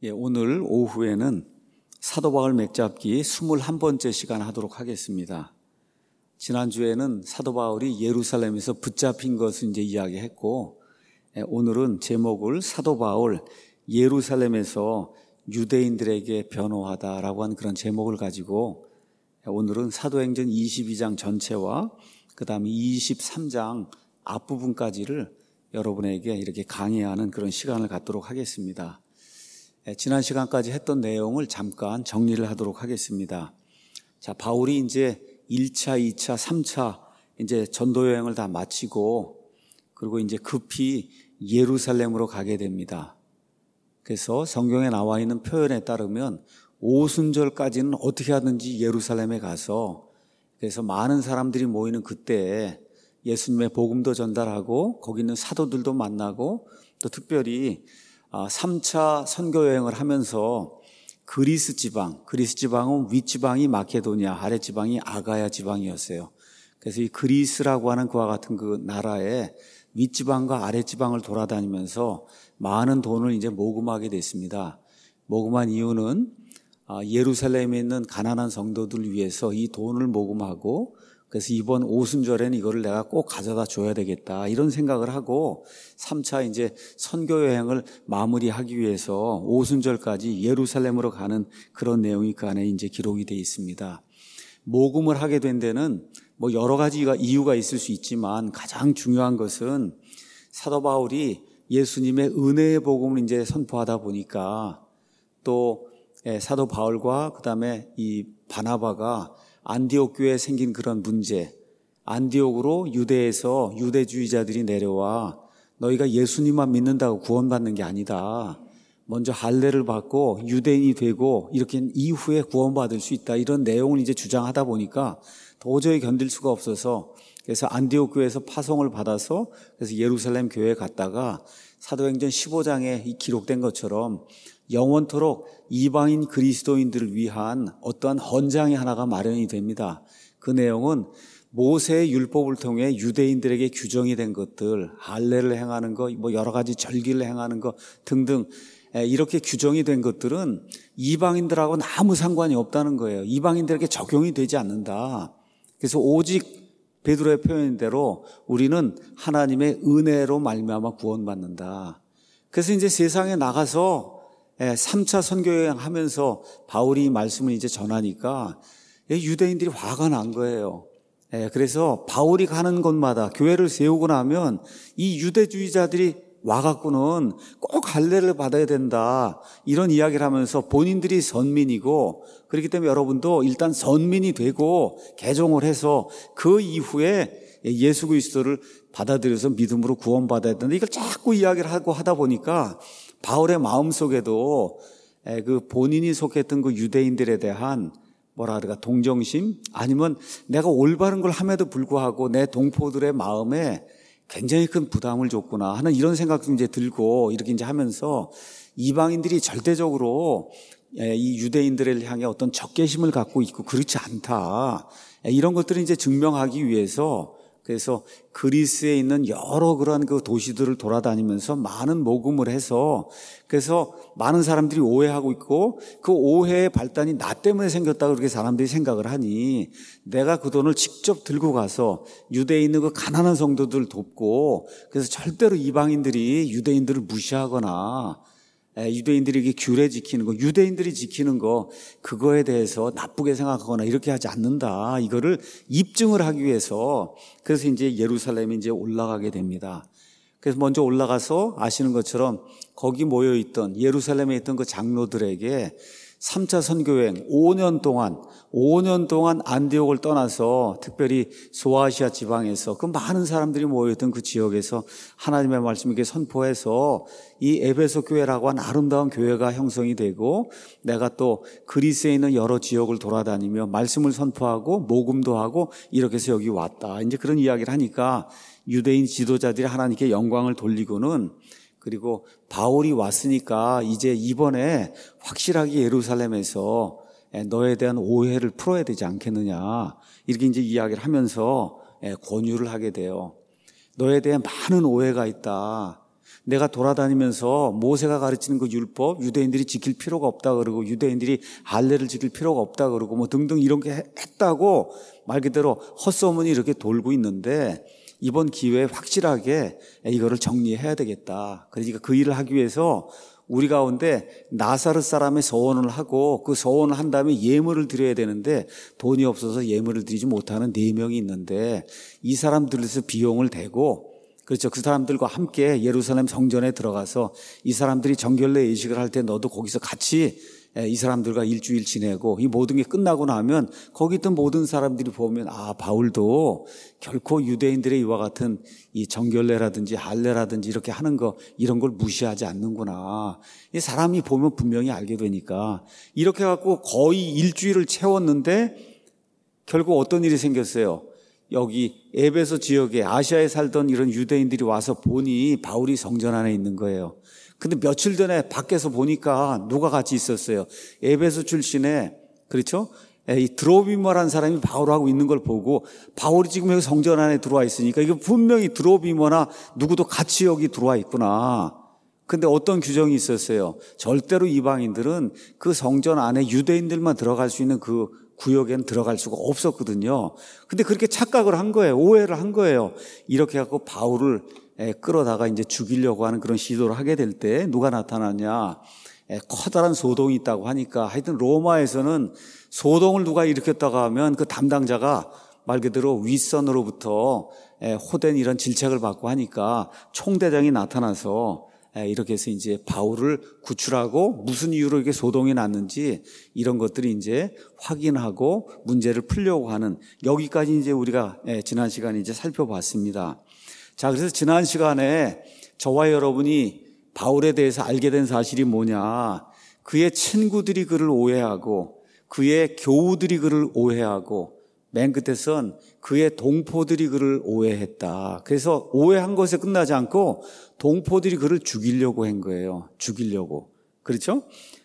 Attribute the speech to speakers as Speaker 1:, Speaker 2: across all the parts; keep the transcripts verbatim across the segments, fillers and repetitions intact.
Speaker 1: 예, 오늘 오후에는 사도 바울 맥잡기 스물한 번째 시간 하도록 하겠습니다. 지난주에는 사도 바울이 예루살렘에서 붙잡힌 것을 이제 이야기했고, 예, 오늘은 제목을 사도 바울 예루살렘에서 유대인들에게 변호하다라고 하는 그런 제목을 가지고, 예, 오늘은 사도행전 이십이 장 전체와 그 다음에 이십삼 장 앞부분까지를 여러분에게 이렇게 강의하는 그런 시간을 갖도록 하겠습니다. 지난 시간까지 했던 내용을 잠깐 정리를 하도록 하겠습니다. 자, 바울이 이제 일 차, 이 차, 삼 차 이제 전도 여행을 다 마치고 그리고 이제 급히 예루살렘으로 가게 됩니다. 그래서 성경에 나와 있는 표현에 따르면 오순절까지는 어떻게 하든지 예루살렘에 가서 그래서 많은 사람들이 모이는 그때에 예수님의 복음도 전달하고 거기 있는 사도들도 만나고 또 특별히 삼 차 선교 여행을 하면서 그리스 지방, 그리스 지방은 윗지방이 마케도니아, 아랫지방이 아가야 지방이었어요. 그래서 이 그리스라고 하는 그와 같은 그 나라의 윗지방과 아랫지방을 돌아다니면서 많은 돈을 이제 모금하게 됐습니다. 모금한 이유는 예루살렘에 있는 가난한 성도들을 위해서 이 돈을 모금하고 그래서 이번 오순절에는 이거를 내가 꼭 가져다 줘야 되겠다 이런 생각을 하고 삼 차 이제 선교 여행을 마무리하기 위해서 오순절까지 예루살렘으로 가는 그런 내용이 그 안에 이제 기록이 되어 있습니다. 모금을 하게 된 데는 뭐 여러 가지가 이유가 있을 수 있지만 가장 중요한 것은 사도 바울이 예수님의 은혜의 복음을 이제 선포하다 보니까 또 사도 바울과 그다음에 이 바나바가 안디옥 교회에 생긴 그런 문제, 안디옥으로 유대에서 유대주의자들이 내려와 너희가 예수님만 믿는다고 구원받는 게 아니다. 먼저 할례를 받고 유대인이 되고 이렇게 이후에 구원받을 수 있다. 이런 내용을 이제 주장하다 보니까 도저히 견딜 수가 없어서 그래서 안디옥 교회에서 파송을 받아서 그래서 예루살렘 교회에 갔다가 사도행전 십오 장에 기록된 것처럼 영원토록 이방인 그리스도인들을 위한 어떠한 헌장이 하나가 마련이 됩니다. 그 내용은 모세의 율법을 통해 유대인들에게 규정이 된 것들, 할례를 행하는 것, 뭐 여러 가지 절기를 행하는 것 등등 이렇게 규정이 된 것들은 이방인들하고는 아무 상관이 없다는 거예요. 이방인들에게 적용이 되지 않는다. 그래서 오직 베드로의 표현대로 우리는 하나님의 은혜로 말미암아 구원받는다. 그래서 이제 세상에 나가서 삼 차 선교여행 하면서 바울이 이 말씀을 이제 전하니까 유대인들이 화가 난 거예요. 그래서 바울이 가는 곳마다 교회를 세우고 나면 이 유대주의자들이 와갖고는 꼭 할례를 받아야 된다. 이런 이야기를 하면서 본인들이 선민이고 그렇기 때문에 여러분도 일단 선민이 되고 개종을 해서 그 이후에 예수 그리스도를 받아들여서 믿음으로 구원받아야 된다. 이걸 자꾸 이야기를 하고 하다 보니까 바울의 마음속에도 그 본인이 속했던 그 유대인들에 대한 뭐라 그럴까 동정심 아니면 내가 올바른 걸 함에도 불구하고 내 동포들의 마음에 굉장히 큰 부담을 줬구나 하는 이런 생각도 이제 들고 이렇게 이제 하면서 이방인들이 절대적으로 이 유대인들을 향해 어떤 적개심을 갖고 있고 그렇지 않다 이런 것들을 이제 증명하기 위해서 그래서 그리스에 있는 여러 그런 그 도시들을 돌아다니면서 많은 모금을 해서 그래서 많은 사람들이 오해하고 있고 그 오해의 발단이 나 때문에 생겼다고 그렇게 사람들이 생각을 하니 내가 그 돈을 직접 들고 가서 유대에 있는 그 가난한 성도들을 돕고 그래서 절대로 이방인들이 유대인들을 무시하거나 유대인들에게 규례 지키는 거, 유대인들이 지키는 거 그거에 대해서 나쁘게 생각하거나 이렇게 하지 않는다. 이거를 입증을 하기 위해서 그래서 이제 예루살렘에 이제 올라가게 됩니다. 그래서 먼저 올라가서 아시는 것처럼 거기 모여 있던 예루살렘에 있던 그 장로들에게 삼 차 선교여행 오 년 동안 오 년 동안 안디옥을 떠나서 특별히 소아시아 지방에서 그 많은 사람들이 모여있던 그 지역에서 하나님의 말씀을 이렇게 선포해서 이 에베소 교회라고 한 아름다운 교회가 형성이 되고 내가 또 그리스에 있는 여러 지역을 돌아다니며 말씀을 선포하고 모금도 하고 이렇게 해서 여기 왔다. 이제 그런 이야기를 하니까 유대인 지도자들이 하나님께 영광을 돌리고는 그리고 바울이 왔으니까 이제 이번에 확실하게 예루살렘에서 너에 대한 오해를 풀어야 되지 않겠느냐 이렇게 이제 이야기를 하면서 권유를 하게 돼요. 너에 대해 많은 오해가 있다. 내가 돌아다니면서 모세가 가르치는 그 율법, 유대인들이 지킬 필요가 없다 그러고 유대인들이 할례를 지킬 필요가 없다 그러고 뭐 등등 이런 게 했다고 말 그대로 헛소문이 이렇게 돌고 있는데 이번 기회에 확실하게 이거를 정리해야 되겠다. 그러니까 그 일을 하기 위해서 우리 가운데 나사렛 사람의 서원을 하고 그 서원을 한 다음에 예물을 드려야 되는데 돈이 없어서 예물을 드리지 못하는 네 명이 있는데 이 사람들에서 비용을 대고 그렇죠. 그 사람들과 함께 예루살렘 성전에 들어가서 이 사람들이 정결례 예식을 할 때 너도 거기서 같이 이 사람들과 일주일 지내고 이 모든 게 끝나고 나면 거기 있던 모든 사람들이 보면 아 바울도 결코 유대인들의 이와 같은 이 정결례라든지 할례라든지 이렇게 하는 거 이런 걸 무시하지 않는구나. 이 사람이 보면 분명히 알게 되니까 이렇게 갖고 거의 일주일을 채웠는데 결국 어떤 일이 생겼어요. 여기 에베소 지역에 아시아에 살던 이런 유대인들이 와서 보니 바울이 성전 안에 있는 거예요. 근데 며칠 전에 밖에서 보니까 누가 같이 있었어요. 에베소 출신의 그렇죠? 이 드로비머라는 사람이 바울하고 있는 걸 보고 바울이 지금 여기 성전 안에 들어와 있으니까 이거 분명히 드로비머나 누구도 같이 여기 들어와 있구나. 근데 어떤 규정이 있었어요. 절대로 이방인들은 그 성전 안에 유대인들만 들어갈 수 있는 그 구역에는 들어갈 수가 없었거든요. 근데 그렇게 착각을 한 거예요. 오해를 한 거예요. 이렇게 갖고 바울을 끌어다가 이제 죽이려고 하는 그런 시도를 하게 될 때 누가 나타나냐? 커다란 소동이 있다고 하니까 하여튼 로마에서는 소동을 누가 일으켰다고 하면 그 담당자가 말 그대로 윗선으로부터 호된 이런 질책을 받고 하니까 총대장이 나타나서 이렇게 해서 이제 바울을 구출하고 무슨 이유로 이렇게 소동이 났는지 이런 것들이 이제 확인하고 문제를 풀려고 하는 여기까지 이제 우리가 지난 시간에 이제 살펴봤습니다. 자, 그래서 지난 시간에 저와 여러분이 바울에 대해서 알게 된 사실이 뭐냐. 그의 친구들이 그를 오해하고 그의 교우들이 그를 오해하고 맨 끝에선 그의 동포들이 그를 오해했다. 그래서 오해한 것에 끝나지 않고 동포들이 그를 죽이려고 한 거예요. 죽이려고. 그렇죠?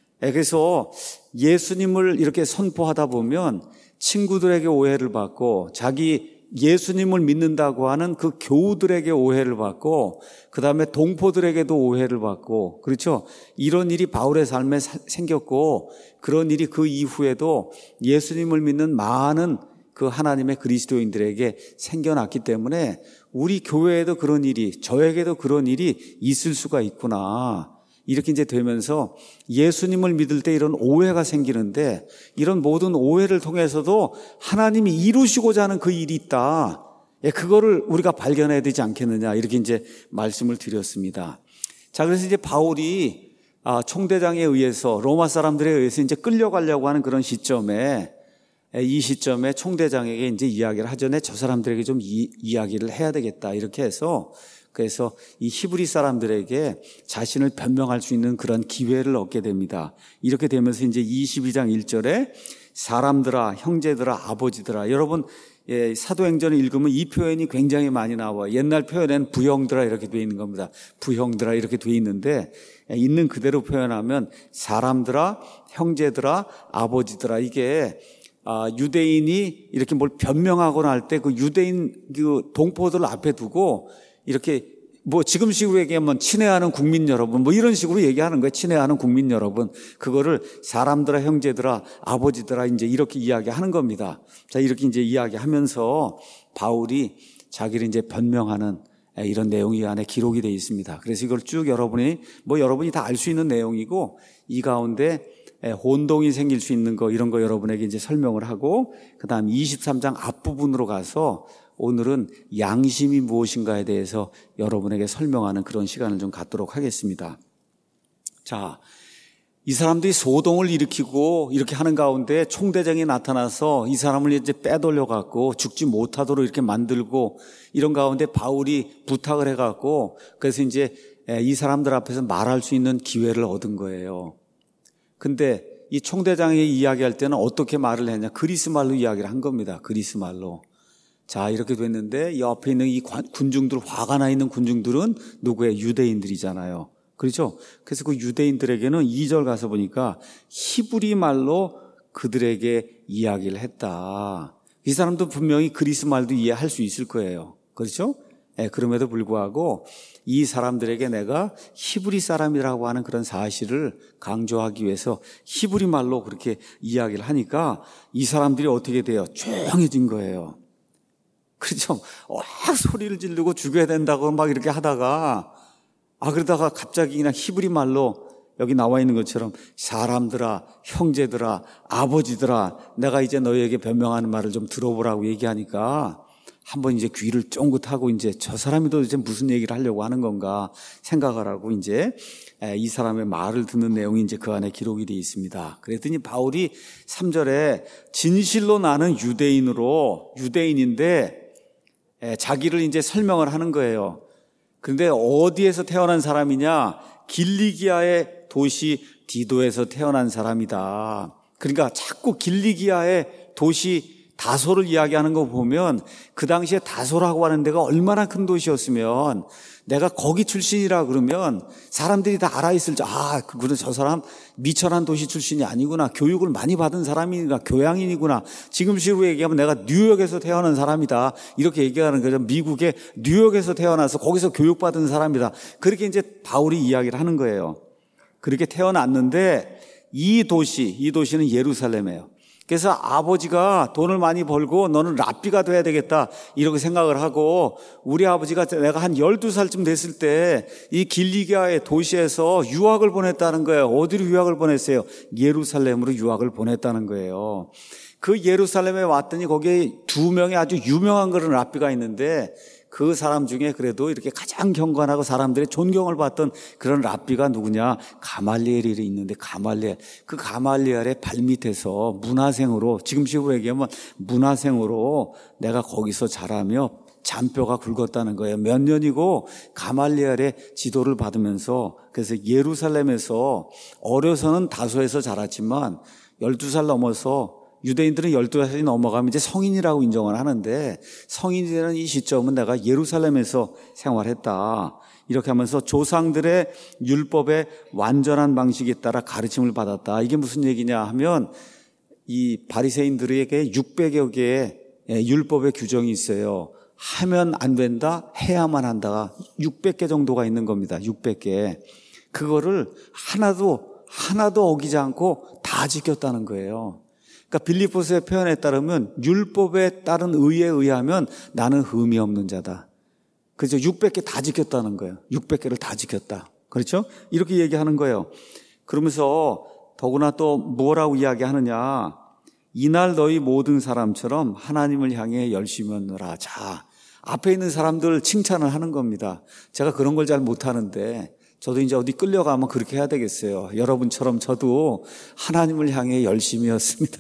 Speaker 1: 그래서 예수님을 이렇게 선포하다 보면 친구들에게 오해를 받고 자기 예수님을 믿는다고 하는 그 교우들에게 오해를 받고 그 다음에 동포들에게도 오해를 받고 그렇죠? 이런 일이 바울의 삶에 생겼고 그런 일이 그 이후에도 예수님을 믿는 많은 그 하나님의 그리스도인들에게 생겨났기 때문에 우리 교회에도 그런 일이 저에게도 그런 일이 있을 수가 있구나. 이렇게 이제 되면서 예수님을 믿을 때 이런 오해가 생기는데 이런 모든 오해를 통해서도 하나님이 이루시고자 하는 그 일이 있다. 예, 그거를 우리가 발견해야 되지 않겠느냐. 이렇게 이제 말씀을 드렸습니다. 자, 그래서 이제 바울이 아, 총대장에 의해서 로마 사람들에 의해서 이제 끌려가려고 하는 그런 시점에 이 시점에 총대장에게 이제 이야기를 하전에 저 사람들에게 좀 이, 이야기를 해야 되겠다. 이렇게 해서 그래서 이 히브리 사람들에게 자신을 변명할 수 있는 그런 기회를 얻게 됩니다. 이렇게 되면서 이제 이십이 장 일 절에 사람들아, 형제들아, 아버지들아. 여러분, 예, 사도행전을 읽으면 이 표현이 굉장히 많이 나와요. 옛날 표현에는 부형들아 이렇게 되어 있는 겁니다. 부형들아 이렇게 되어 있는데 있는 그대로 표현하면 사람들아, 형제들아, 아버지들아. 이게 아, 유대인이 이렇게 뭘 변명하거나 할 때 그 유대인 그 동포들을 앞에 두고 이렇게 뭐 지금식으로 얘기하면 친애하는 국민 여러분 뭐 이런 식으로 얘기하는 거예요. 친애하는 국민 여러분. 그거를 사람들아, 형제들아, 아버지들아 이제 이렇게 이야기하는 겁니다. 자, 이렇게 이제 이야기하면서 바울이 자기를 이제 변명하는 이런 내용이 이 안에 기록이 되어 있습니다. 그래서 이걸 쭉 여러분이 뭐 여러분이 다 알 수 있는 내용이고 이 가운데 혼동이 생길 수 있는 거 이런 거 여러분에게 이제 설명을 하고 그다음 이십삼 장 앞부분으로 가서 오늘은 양심이 무엇인가에 대해서 여러분에게 설명하는 그런 시간을 좀 갖도록 하겠습니다. 자, 이 사람들이 소동을 일으키고 이렇게 하는 가운데 총대장이 나타나서 이 사람을 이제 빼돌려 갖고 죽지 못하도록 이렇게 만들고 이런 가운데 바울이 부탁을 해 갖고 그래서 이제 이 사람들 앞에서 말할 수 있는 기회를 얻은 거예요. 근데 이 총대장이 이야기할 때는 어떻게 말을 했냐? 그리스 말로 이야기를 한 겁니다. 그리스 말로. 자, 이렇게 됐는데 옆에 있는 이 군중들, 화가 나 있는 군중들은 누구의 유대인들이잖아요. 그렇죠? 그래서 그 유대인들에게는 이 절 가서 보니까 히브리 말로 그들에게 이야기를 했다. 이 사람도 분명히 그리스 말도 이해할 수 있을 거예요. 그렇죠? 예, 그럼에도 불구하고 이 사람들에게 내가 히브리 사람이라고 하는 그런 사실을 강조하기 위해서 히브리 말로 그렇게 이야기를 하니까 이 사람들이 어떻게 돼요? 조용해진 거예요. 그렇죠? 와, 소리를 지르고 죽여야 된다고 막 이렇게 하다가 아 그러다가 갑자기 그냥 히브리 말로 여기 나와 있는 것처럼 사람들아, 형제들아, 아버지들아, 내가 이제 너희에게 변명하는 말을 좀 들어보라고 얘기하니까 한번 이제 귀를 쫑긋하고 이제 저 사람이 도대체 무슨 얘기를 하려고 하는 건가 생각을 하고 이제 이 사람의 말을 듣는 내용이 이제 그 안에 기록이 되어 있습니다. 그랬더니 바울이 삼 절에 진실로 나는 유대인으로 유대인인데 자기를 이제 설명을 하는 거예요. 그런데 어디에서 태어난 사람이냐? 길리기아의 도시 디도에서 태어난 사람이다. 그러니까 자꾸 길리기아의 도시 다소를 이야기하는 거 보면 그 당시에 다소라고 하는 데가 얼마나 큰 도시였으면 내가 거기 출신이라 그러면 사람들이 다 알아있을 줄, 아, 그래, 저 사람 미천한 도시 출신이 아니구나. 교육을 많이 받은 사람이니까 교양인이구나. 지금식으로 얘기하면 내가 뉴욕에서 태어난 사람이다. 이렇게 얘기하는 거죠. 미국의 뉴욕에서 태어나서 거기서 교육받은 사람이다. 그렇게 이제 바울이 이야기를 하는 거예요. 그렇게 태어났는데 이 도시, 이 도시는 예루살렘이에요. 그래서 아버지가 돈을 많이 벌고 너는 랍비가 돼야 되겠다 이렇게 생각을 하고 우리 아버지가 내가 한 열두 살쯤 됐을 때 이 길리기아의 도시에서 유학을 보냈다는 거예요. 어디로 유학을 보냈어요? 예루살렘으로 유학을 보냈다는 거예요. 그 예루살렘에 왔더니 거기에 두 명의 아주 유명한 그런 랍비가 있는데 그 사람 중에 그래도 이렇게 가장 경건하고 사람들의 존경을 받던 그런 랍비가 누구냐? 가말리엘이 있는데 가말리엘. 그 가말리엘의 발밑에서 문화생으로 지금식으로 얘기하면 문화생으로 내가 거기서 자라며 잔뼈가 굵었다는 거예요. 몇 년이고 가말리엘의 지도를 받으면서 그래서 예루살렘에서 어려서는 다소에서 자랐지만 열두 살 넘어서 유대인들은 열두 살이 넘어가면 이제 성인이라고 인정을 하는데 성인이 되는 이 시점은 내가 예루살렘에서 생활했다. 이렇게 하면서 조상들의 율법의 완전한 방식에 따라 가르침을 받았다. 이게 무슨 얘기냐 하면 이 바리새인들에게 육백여 개의 율법의 규정이 있어요. 하면 안 된다, 해야만 한다. 육백 개 정도가 있는 겁니다. 육백 개. 그거를 하나도 하나도 어기지 않고 다 지켰다는 거예요. 그러니까 빌립보서의 표현에 따르면 율법에 따른 의에 의하면 나는 흠이 없는 자다. 그래서 육백 개 다 지켰다는 거예요. 육백 개를 다 지켰다. 그렇죠? 이렇게 얘기하는 거예요. 그러면서 더구나 또 뭐라고 이야기하느냐. 이날 너희 모든 사람처럼 하나님을 향해 열심히 하느라. 자, 앞에 있는 사람들 칭찬을 하는 겁니다. 제가 그런 걸 잘 못하는데 저도 이제 어디 끌려가면 그렇게 해야 되겠어요. 여러분처럼 저도 하나님을 향해 열심히였습니다.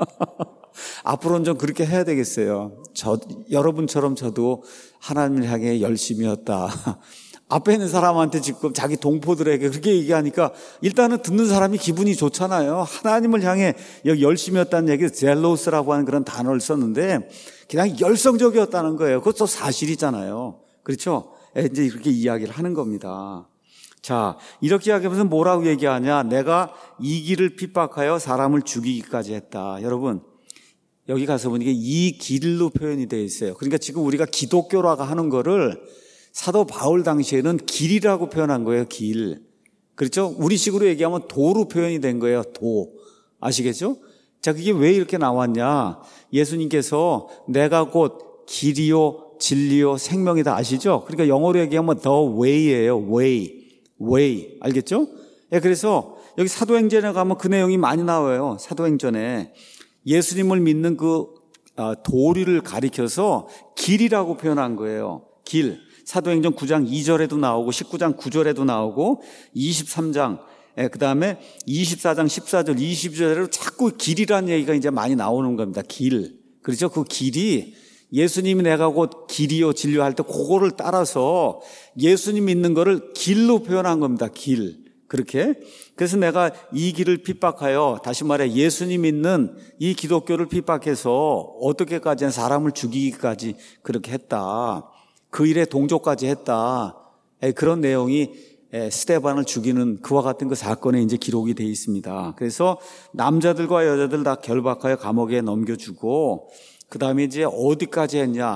Speaker 1: 앞으로는 좀 그렇게 해야 되겠어요. 저, 여러분처럼 저도 하나님을 향해 열심히였다. 앞에 있는 사람한테 지금 자기 동포들에게 그렇게 얘기하니까 일단은 듣는 사람이 기분이 좋잖아요. 하나님을 향해 여기 열심히였다는 얘기, 젤로스라고 하는 그런 단어를 썼는데 그냥 열성적이었다는 거예요. 그것도 사실이잖아요. 그렇죠? 이제 이렇게 이야기를 하는 겁니다. 자, 이렇게 이야기하면서 뭐라고 얘기하냐? 내가 이 길을 핍박하여 사람을 죽이기까지 했다. 여러분, 여기 가서 보니까 이 길로 표현이 되어 있어요. 그러니까 지금 우리가 기독교라고 하는 거를 사도 바울 당시에는 길이라고 표현한 거예요. 길. 그렇죠? 우리식으로 얘기하면 도로 표현이 된 거예요. 도. 아시겠죠? 자, 그게 왜 이렇게 나왔냐? 예수님께서 내가 곧 길이요 진리요 생명이다. 아시죠? 그러니까 영어로 얘기하면 the way예요. way. way. 알겠죠? 예, 그래서 여기 사도행전에 가면 그 내용이 많이 나와요. 사도행전에 예수님을 믿는 그 도리를 가리켜서 길이라고 표현한 거예요. 길. 사도행전 구 장 이 절에도 나오고 십구 장 구 절에도 나오고 이십삼 장, 예, 그 다음에 이십사 장 십사 절, 이십 절에도 자꾸 길이라는 얘기가 이제 많이 나오는 겁니다. 길. 그렇죠? 그 길이 예수님이 내가 곧 길이요 진리요 할 때 그거를 따라서 예수님 믿는 거를 길로 표현한 겁니다. 길. 그렇게. 그래서 내가 이 길을 핍박하여 다시 말해 예수님 믿는 이 기독교를 핍박해서 어떻게까지 사람을 죽이기까지 그렇게 했다. 그 일에 동조까지 했다. 그런 내용이 스데반을 죽이는 그와 같은 그 사건에 이제 기록이 되어 있습니다. 그래서 남자들과 여자들 다 결박하여 감옥에 넘겨주고 그 다음에 이제 어디까지 했냐.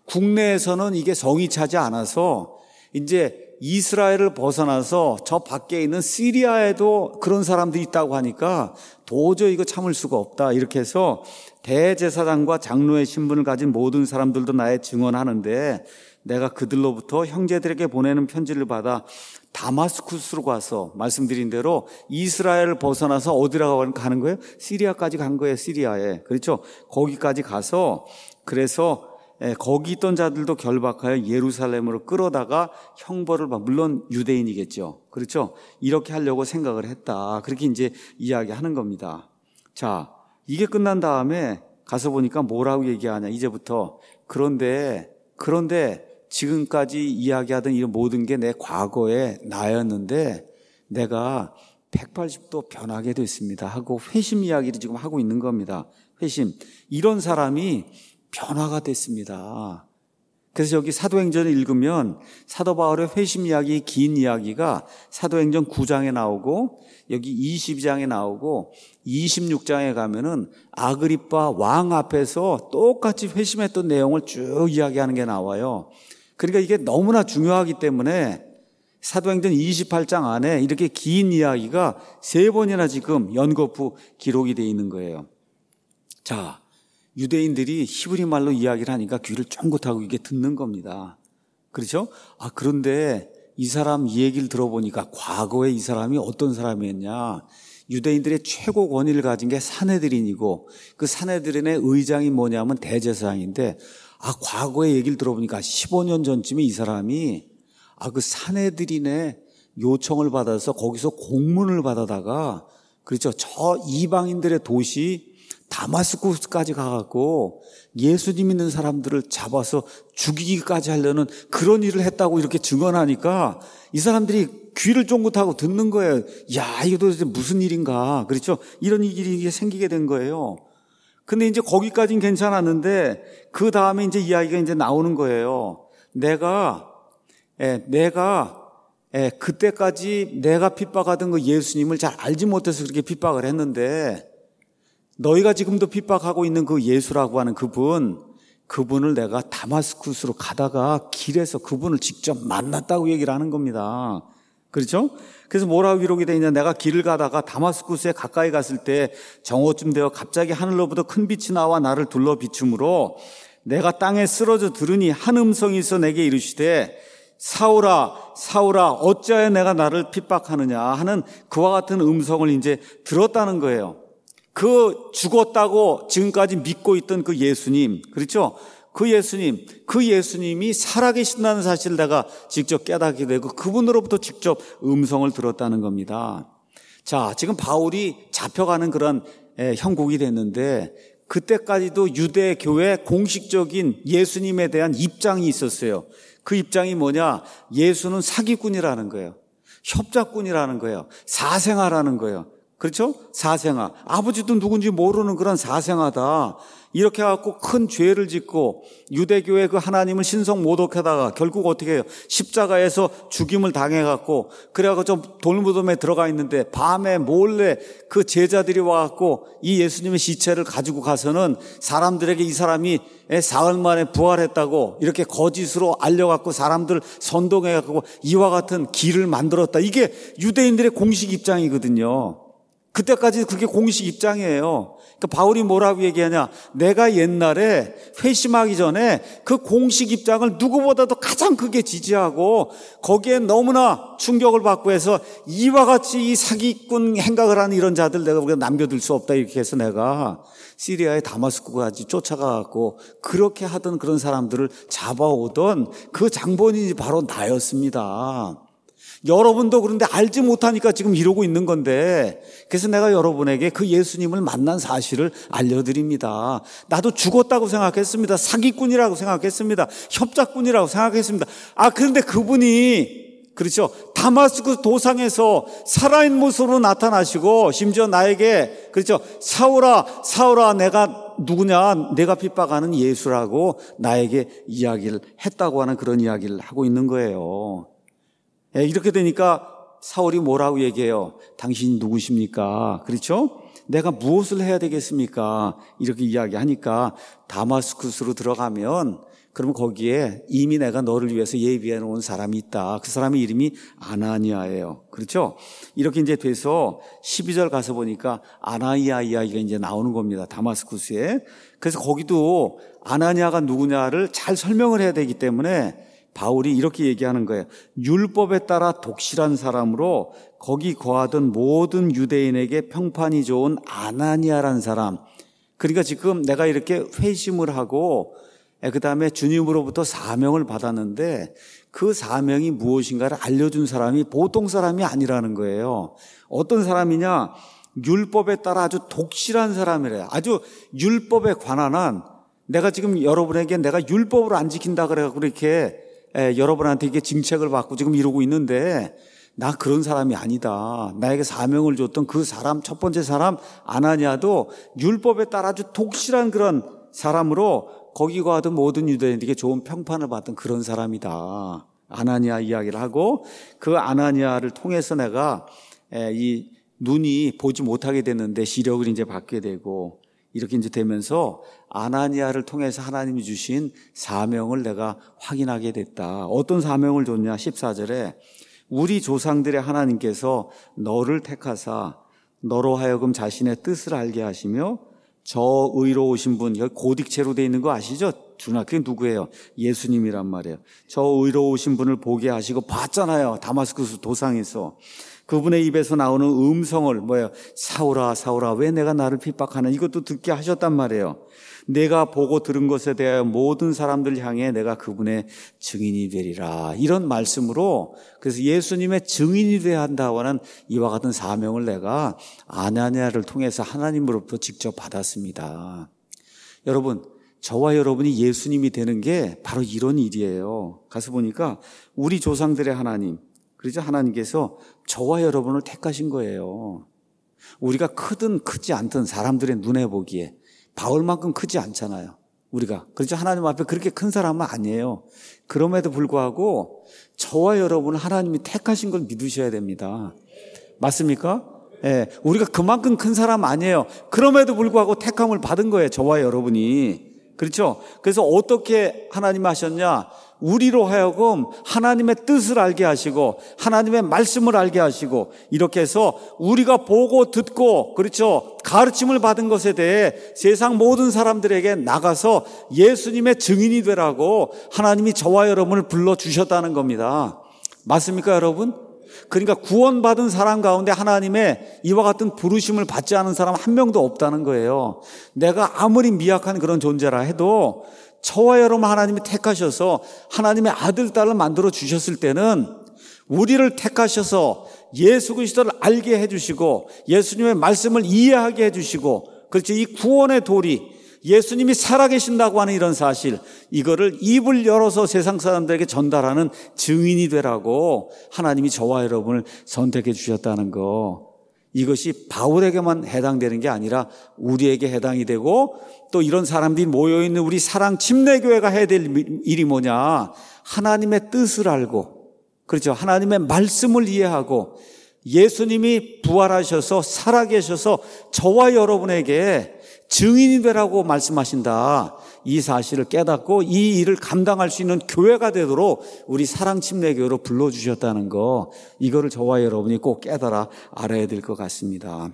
Speaker 1: 국내에서는 이게 성이 차지 않아서 이제 이스라엘을 벗어나서 저 밖에 있는 시리아에도 그런 사람들이 있다고 하니까 도저히 이거 참을 수가 없다. 이렇게 해서 대제사장과 장로의 신분을 가진 모든 사람들도 나의 증언하는데 내가 그들로부터 형제들에게 보내는 편지를 받아 다마스쿠스로 가서 말씀드린 대로 이스라엘을 벗어나서 어디라고 가는 거예요? 시리아까지 간 거예요. 시리아에. 그렇죠? 거기까지 가서 그래서 거기 있던 자들도 결박하여 예루살렘으로 끌어다가 형벌을 받, 물론 유대인이겠죠. 그렇죠? 이렇게 하려고 생각을 했다. 그렇게 이제 이야기하는 겁니다. 자, 이게 끝난 다음에 가서 보니까 뭐라고 얘기하냐, 이제부터. 그런데, 그런데 지금까지 이야기하던 이런 모든 게 내 과거의 나였는데 내가 백팔십 도 변하게 됐습니다. 하고 회심 이야기를 지금 하고 있는 겁니다. 회심. 이런 사람이 변화가 됐습니다. 그래서 여기 사도행전을 읽으면 사도 바울의 회심 이야기, 긴 이야기가 사도행전 구 장에 나오고 여기 이십이 장에 나오고 이십육 장에 가면은 아그리빠 왕 앞에서 똑같이 회심했던 내용을 쭉 이야기하는 게 나와요. 그러니까 이게 너무나 중요하기 때문에 사도행전 이십팔 장 안에 이렇게 긴 이야기가 세 번이나 지금 연거푸 기록이 되어 있는 거예요. 자, 유대인들이 히브리 말로 이야기를 하니까 귀를 쫑긋하고 이게 듣는 겁니다. 그렇죠? 아, 그런데 이 사람 이 얘기를 들어보니까 과거에 이 사람이 어떤 사람이었냐. 유대인들의 최고 권위를 가진 게 사내들인이고 그 사내들인의 의장이 뭐냐면 대제사장인데 아, 과거의 얘기를 들어보니까 십오 년 전쯤에 이 사람이 아, 그 사내들인의 요청을 받아서 거기서 공문을 받아다가 그렇죠. 저 이방인들의 도시 다마스쿠스까지 가갖고 예수님 믿는 사람들을 잡아서 죽이기까지 하려는 그런 일을 했다고 이렇게 증언하니까 이 사람들이 귀를 쫑긋하고 듣는 거예요. 야, 이거 도대체 무슨 일인가. 그렇죠? 이런 일이 생기게 된 거예요. 근데 이제 거기까지는 괜찮았는데 그 다음에 이제 이야기가 이제 나오는 거예요. 내가, 예, 내가, 예, 그때까지 내가 핍박하던 그 예수님을 잘 알지 못해서 그렇게 핍박을 했는데 너희가 지금도 핍박하고 있는 그 예수라고 하는 그분, 그분을 내가 다마스쿠스로 가다가 길에서 그분을 직접 만났다고 얘기를 하는 겁니다. 그렇죠? 그래서 뭐라고 기록이 되어 있냐. 내가 길을 가다가 다마스쿠스에 가까이 갔을 때 정오쯤 되어 갑자기 하늘로부터 큰 빛이 나와 나를 둘러 비춤으로 내가 땅에 쓰러져 들으니 한 음성이 있어 내게 이르시되 사울아 사울아 어찌하여 내가 나를 핍박하느냐 하는 그와 같은 음성을 이제 들었다는 거예요. 그 죽었다고 지금까지 믿고 있던 그 예수님, 그렇죠? 그 예수님, 그 예수님이 살아계신다는 사실을 내가 직접 깨닫게 되고 그분으로부터 직접 음성을 들었다는 겁니다. 자, 지금 바울이 잡혀가는 그런 형국이 됐는데 그때까지도 유대 교회 공식적인 예수님에 대한 입장이 있었어요. 그 입장이 뭐냐? 예수는 사기꾼이라는 거예요. 협작꾼이라는 거예요. 사생아라는 거예요. 그렇죠? 사생아. 아버지도 누군지 모르는 그런 사생아다. 이렇게 해갖고 큰 죄를 짓고 유대교의 그 하나님을 신성 모독하다가 결국 어떻게 해요? 십자가에서 죽임을 당해갖고 그래갖고 좀 돌무덤에 들어가 있는데 밤에 몰래 그 제자들이 와갖고 이 예수님의 시체를 가지고 가서는 사람들에게 이 사람이 사흘 만에 부활했다고 이렇게 거짓으로 알려갖고 사람들 선동해갖고 이와 같은 길을 만들었다. 이게 유대인들의 공식 입장이거든요. 그때까지 그게 공식 입장이에요. 그러니까 바울이 뭐라고 얘기하냐? 내가 옛날에 회심하기 전에 그 공식 입장을 누구보다도 가장 크게 지지하고 거기에 너무나 충격을 받고 해서 이와 같이 이 사기꾼 행각을 하는 이런 자들 내가 우리가 남겨둘 수 없다 이렇게 해서 내가 시리아의 다마스쿠스까지 쫓아가고 그렇게 하던 그런 사람들을 잡아오던 그 장본인이 바로 나였습니다. 여러분도 그런데 알지 못하니까 지금 이러고 있는 건데 그래서 내가 여러분에게 그 예수님을 만난 사실을 알려드립니다. 나도 죽었다고 생각했습니다. 사기꾼이라고 생각했습니다. 협작꾼이라고 생각했습니다. 아 그런데 그분이 그렇죠. 다마스쿠스 도상에서 살아있는 모습으로 나타나시고 심지어 나에게 그렇죠. 사울아 사울아 내가 누구냐 내가 핍박하는 예수라고 나에게 이야기를 했다고 하는 그런 이야기를 하고 있는 거예요. 이렇게 되니까 사울이 뭐라고 얘기해요? 당신이 누구십니까? 그렇죠? 내가 무엇을 해야 되겠습니까? 이렇게 이야기하니까 다마스쿠스로 들어가면 그러면 거기에 이미 내가 너를 위해서 예비해 놓은 사람이 있다. 그 사람의 이름이 아나니아예요. 그렇죠? 이렇게 이제 돼서 십이 절 가서 보니까 아나니아 이야기가 이제 나오는 겁니다. 다마스쿠스에. 그래서 거기도 아나니아가 누구냐를 잘 설명을 해야 되기 때문에 바울이 이렇게 얘기하는 거예요. 율법에 따라 독실한 사람으로 거기 거하던 모든 유대인에게 평판이 좋은 아나니아라는 사람. 그러니까 지금 내가 이렇게 회심을 하고 그 다음에 주님으로부터 사명을 받았는데 그 사명이 무엇인가를 알려준 사람이 보통 사람이 아니라는 거예요. 어떤 사람이냐? 율법에 따라 아주 독실한 사람이래요. 아주 율법에 관한 한 내가 지금 여러분에게 내가 율법을 안 지킨다 그래가지고 이렇게 여러분한테 이게 징책을 받고 지금 이러고 있는데 나 그런 사람이 아니다. 나에게 사명을 줬던 그 사람, 첫 번째 사람 아나니아도 율법에 따라 아주 독실한 그런 사람으로 거기 거하던 모든 유대인에게 좋은 평판을 받던 그런 사람이다. 아나니아 이야기를 하고 그 아나니아를 통해서 내가 이 눈이 보지 못하게 됐는데 시력을 이제 받게 되고 이렇게 이제 되면서 아나니아를 통해서 하나님이 주신 사명을 내가 확인하게 됐다. 어떤 사명을 줬냐? 십사 절에 우리 조상들의 하나님께서 너를 택하사 너로 하여금 자신의 뜻을 알게 하시며 저 의로우신 분, 여기 고딕체로 되어 있는 거 아시죠? 주나 그게 누구예요? 예수님이란 말이에요. 저 의로우신 분을 보게 하시고 봤잖아요. 다마스쿠스 도상에서. 그분의 입에서 나오는 음성을 뭐예요? 사울아 사울아 왜 내가 나를 핍박하는 이것도 듣게 하셨단 말이에요. 내가 보고 들은 것에 대하여 모든 사람들 향해 내가 그분의 증인이 되리라. 이런 말씀으로 그래서 예수님의 증인이 되어야 한다는 이와 같은 사명을 내가 아나니아를 통해서 하나님으로부터 직접 받았습니다. 여러분, 저와 여러분이 예수님이 되는 게 바로 이런 일이에요. 가서 보니까 우리 조상들의 하나님, 그렇죠? 하나님께서 저와 여러분을 택하신 거예요. 우리가 크든 크지 않든 사람들의 눈에 보기에 바울만큼 크지 않잖아요. 우리가. 그렇죠? 하나님 앞에 그렇게 큰 사람은 아니에요. 그럼에도 불구하고 저와 여러분은 하나님이 택하신 걸 믿으셔야 됩니다. 맞습니까? 예, 우리가 그만큼 큰 사람 아니에요. 그럼에도 불구하고 택함을 받은 거예요. 저와 여러분이. 그렇죠? 그래서 어떻게 하나님 하셨냐? 우리로 하여금 하나님의 뜻을 알게 하시고 하나님의 말씀을 알게 하시고 이렇게 해서 우리가 보고 듣고 그렇죠? 가르침을 받은 것에 대해 세상 모든 사람들에게 나가서 예수님의 증인이 되라고 하나님이 저와 여러분을 불러주셨다는 겁니다. 맞습니까, 여러분? 그러니까 구원받은 사람 가운데 하나님의 이와 같은 부르심을 받지 않은 사람 한 명도 없다는 거예요. 내가 아무리 미약한 그런 존재라 해도 저와 여러분 하나님이 택하셔서 하나님의 아들, 딸을 만들어 주셨을 때는 우리를 택하셔서 예수 그리스도를 알게 해주시고 예수님의 말씀을 이해하게 해주시고 그렇죠. 이 구원의 도리 예수님이 살아계신다고 하는 이런 사실 이거를 입을 열어서 세상 사람들에게 전달하는 증인이 되라고 하나님이 저와 여러분을 선택해 주셨다는 거 이것이 바울에게만 해당되는 게 아니라 우리에게 해당이 되고 또 이런 사람들이 모여있는 우리 사랑 침례교회가 해야 될 일이 뭐냐 하나님의 뜻을 알고 그렇죠 하나님의 말씀을 이해하고 예수님이 부활하셔서 살아계셔서 저와 여러분에게 증인이 되라고 말씀하신다. 이 사실을 깨닫고 이 일을 감당할 수 있는 교회가 되도록 우리 사랑침례교회로 불러주셨다는 거 이거를 저와 여러분이 꼭 깨달아 알아야 될 것 같습니다.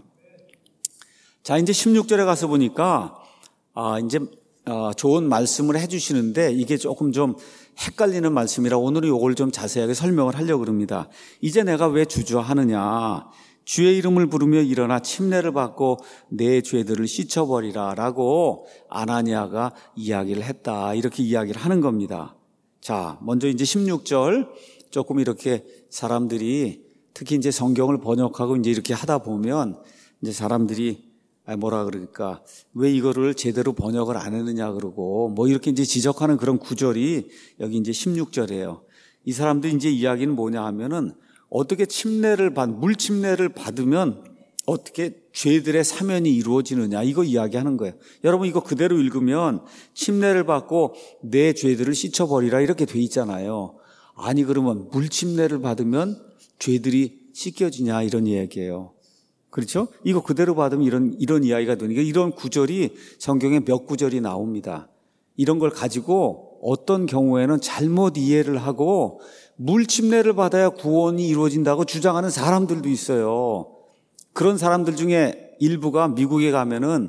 Speaker 1: 자, 이제 십육 절에 가서 보니까 아, 이제 어, 좋은 말씀을 해주시는데 이게 조금 좀 헷갈리는 말씀이라 오늘은 이걸 좀 자세하게 설명을 하려고 합니다. 이제 내가 왜 주저하느냐? 주의 이름을 부르며 일어나 침례를 받고 내 죄들을 씻어버리라 라고 아나니아가 이야기를 했다. 이렇게 이야기를 하는 겁니다. 자, 먼저 이제 십육 절 조금 이렇게 사람들이 특히 이제 성경을 번역하고 이제 이렇게 하다 보면 이제 사람들이 뭐라 그러니까 왜 이거를 제대로 번역을 안 했느냐 그러고 뭐 이렇게 이제 지적하는 그런 구절이 여기 이제 십육 절이에요. 이 사람들이 이제 이야기는 뭐냐 하면은 어떻게 침례를 받, 물 침례를 받으면 어떻게 죄들의 사면이 이루어지느냐 이거 이야기하는 거예요. 여러분 이거 그대로 읽으면 침례를 받고 내 죄들을 씻어버리라 이렇게 돼 있잖아요. 아니 그러면 물 침례를 받으면 죄들이 씻겨지냐 이런 이야기예요. 그렇죠? 이거 그대로 받으면 이런 이런 이야기가 되니까 이런 구절이 성경에 몇 구절이 나옵니다. 이런 걸 가지고 어떤 경우에는 잘못 이해를 하고 물 침례를 받아야 구원이 이루어진다고 주장하는 사람들도 있어요. 그런 사람들 중에 일부가 미국에 가면은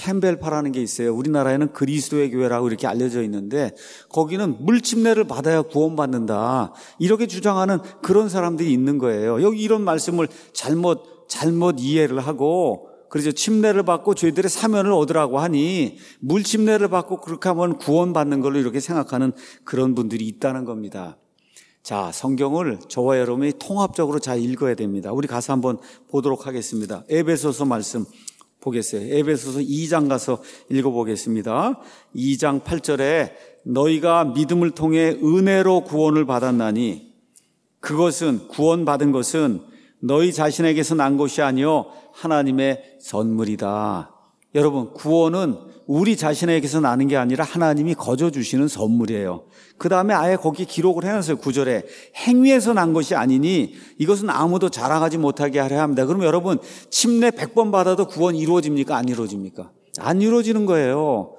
Speaker 1: 캠벨파라는 게 있어요. 우리나라에는 그리스도의 교회라고 이렇게 알려져 있는데 거기는 물 침례를 받아야 구원받는다, 이렇게 주장하는 그런 사람들이 있는 거예요. 여기 이런 말씀을 잘못 잘못 이해를 하고, 그래서 침례를 받고 죄들의 사면을 얻으라고 하니 물 침례를 받고 그렇게 하면 구원받는 걸로 이렇게 생각하는 그런 분들이 있다는 겁니다. 자, 성경을 저와 여러분이 통합적으로 잘 읽어야 됩니다. 우리 가서 한번 보도록 하겠습니다. 에베소서 말씀 보겠어요. 에베소서 이 장 가서 읽어보겠습니다. 이 장 팔 절에 너희가 믿음을 통해 은혜로 구원을 받았나니 그것은, 구원받은 것은 너희 자신에게서 난 것이 아니요 하나님의 선물이다. 여러분, 구원은 우리 자신에게서 나는 게 아니라 하나님이 거저 주시는 선물이에요. 그 다음에 아예 거기 기록을 해놨어요. 구 절에 행위에서 난 것이 아니니 이것은 아무도 자랑하지 못하게 하려 합니다. 그럼 여러분, 침례 백 번 받아도 구원 이루어집니까? 안 이루어집니까? 안 이루어지는 거예요.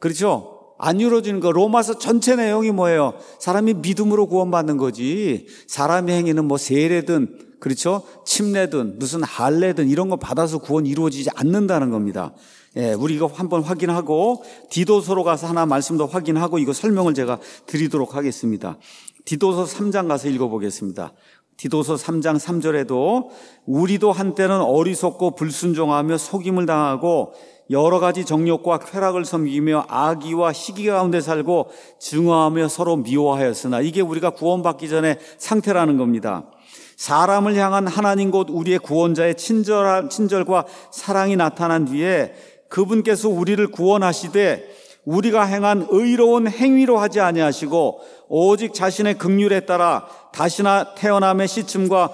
Speaker 1: 그렇죠? 안 이루어지는 거. 로마서 전체 내용이 뭐예요? 사람이 믿음으로 구원받는 거지. 사람의 행위는 뭐 세례든, 그렇죠? 침례든 무슨 할례든 이런 거 받아서 구원 이루어지지 않는다는 겁니다. 예, 우리 이거 한번 확인하고 디도서로 가서 하나 말씀 더 확인하고 이거 설명을 제가 드리도록 하겠습니다. 디도서 삼 장 가서 읽어보겠습니다. 디도서 삼 장 삼 절에도 우리도 한때는 어리석고 불순종하며 속임을 당하고 여러 가지 정욕과 쾌락을 섬기며 악의와 시기 가운데 살고 증오하며 서로 미워하였으나, 이게 우리가 구원받기 전에 상태라는 겁니다. 사람을 향한 하나님 곧 우리의 구원자의 친절한, 친절과 사랑이 나타난 뒤에 그분께서 우리를 구원하시되 우리가 행한 의로운 행위로 하지 아니하시고 오직 자신의 긍휼에 따라 다시나 태어남의 씻음과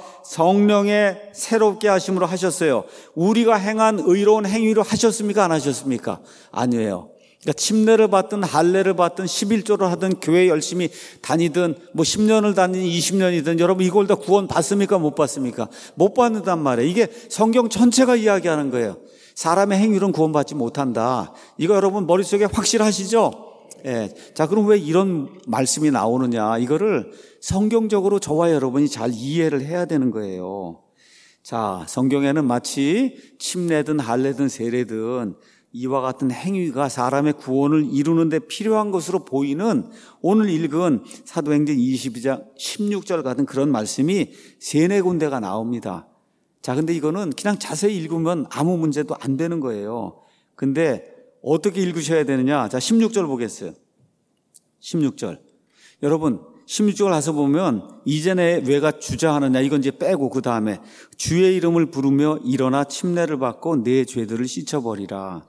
Speaker 1: 성령의 새롭게 하심으로 하셨어요. 우리가 행한 의로운 행위로 하셨습니까? 안 하셨습니까? 아니에요. 그러니까 침례를 받든 할례를 받든 십일조를 하든 교회 열심히 다니든 뭐 십 년을 다니든 이십 년이든 여러분 이걸 다 구원 받습니까? 못 받습니까? 못 받는단 말이에요. 이게 성경 전체가 이야기하는 거예요. 사람의 행위로는 구원받지 못한다. 이거 여러분 머릿속에 확실하시죠? 예. 자, 그럼 왜 이런 말씀이 나오느냐? 이거를 성경적으로 저와 여러분이 잘 이해를 해야 되는 거예요. 자, 성경에는 마치 침례든 할례든 세례든 이와 같은 행위가 사람의 구원을 이루는 데 필요한 것으로 보이는 오늘 읽은 사도행전 이십이 장 십육 절 같은 그런 말씀이 세네 군데가 나옵니다. 자, 근데 이거는 그냥 자세히 읽으면 아무 문제도 안 되는 거예요. 근데 어떻게 읽으셔야 되느냐? 자, 십육 절 보겠어요. 십육 절. 여러분, 십육 절 가서 보면 이전에 왜가 주저하느냐 이건 이제 빼고 그 다음에 주의 이름을 부르며 일어나 침례를 받고 내 죄들을 씻어버리라.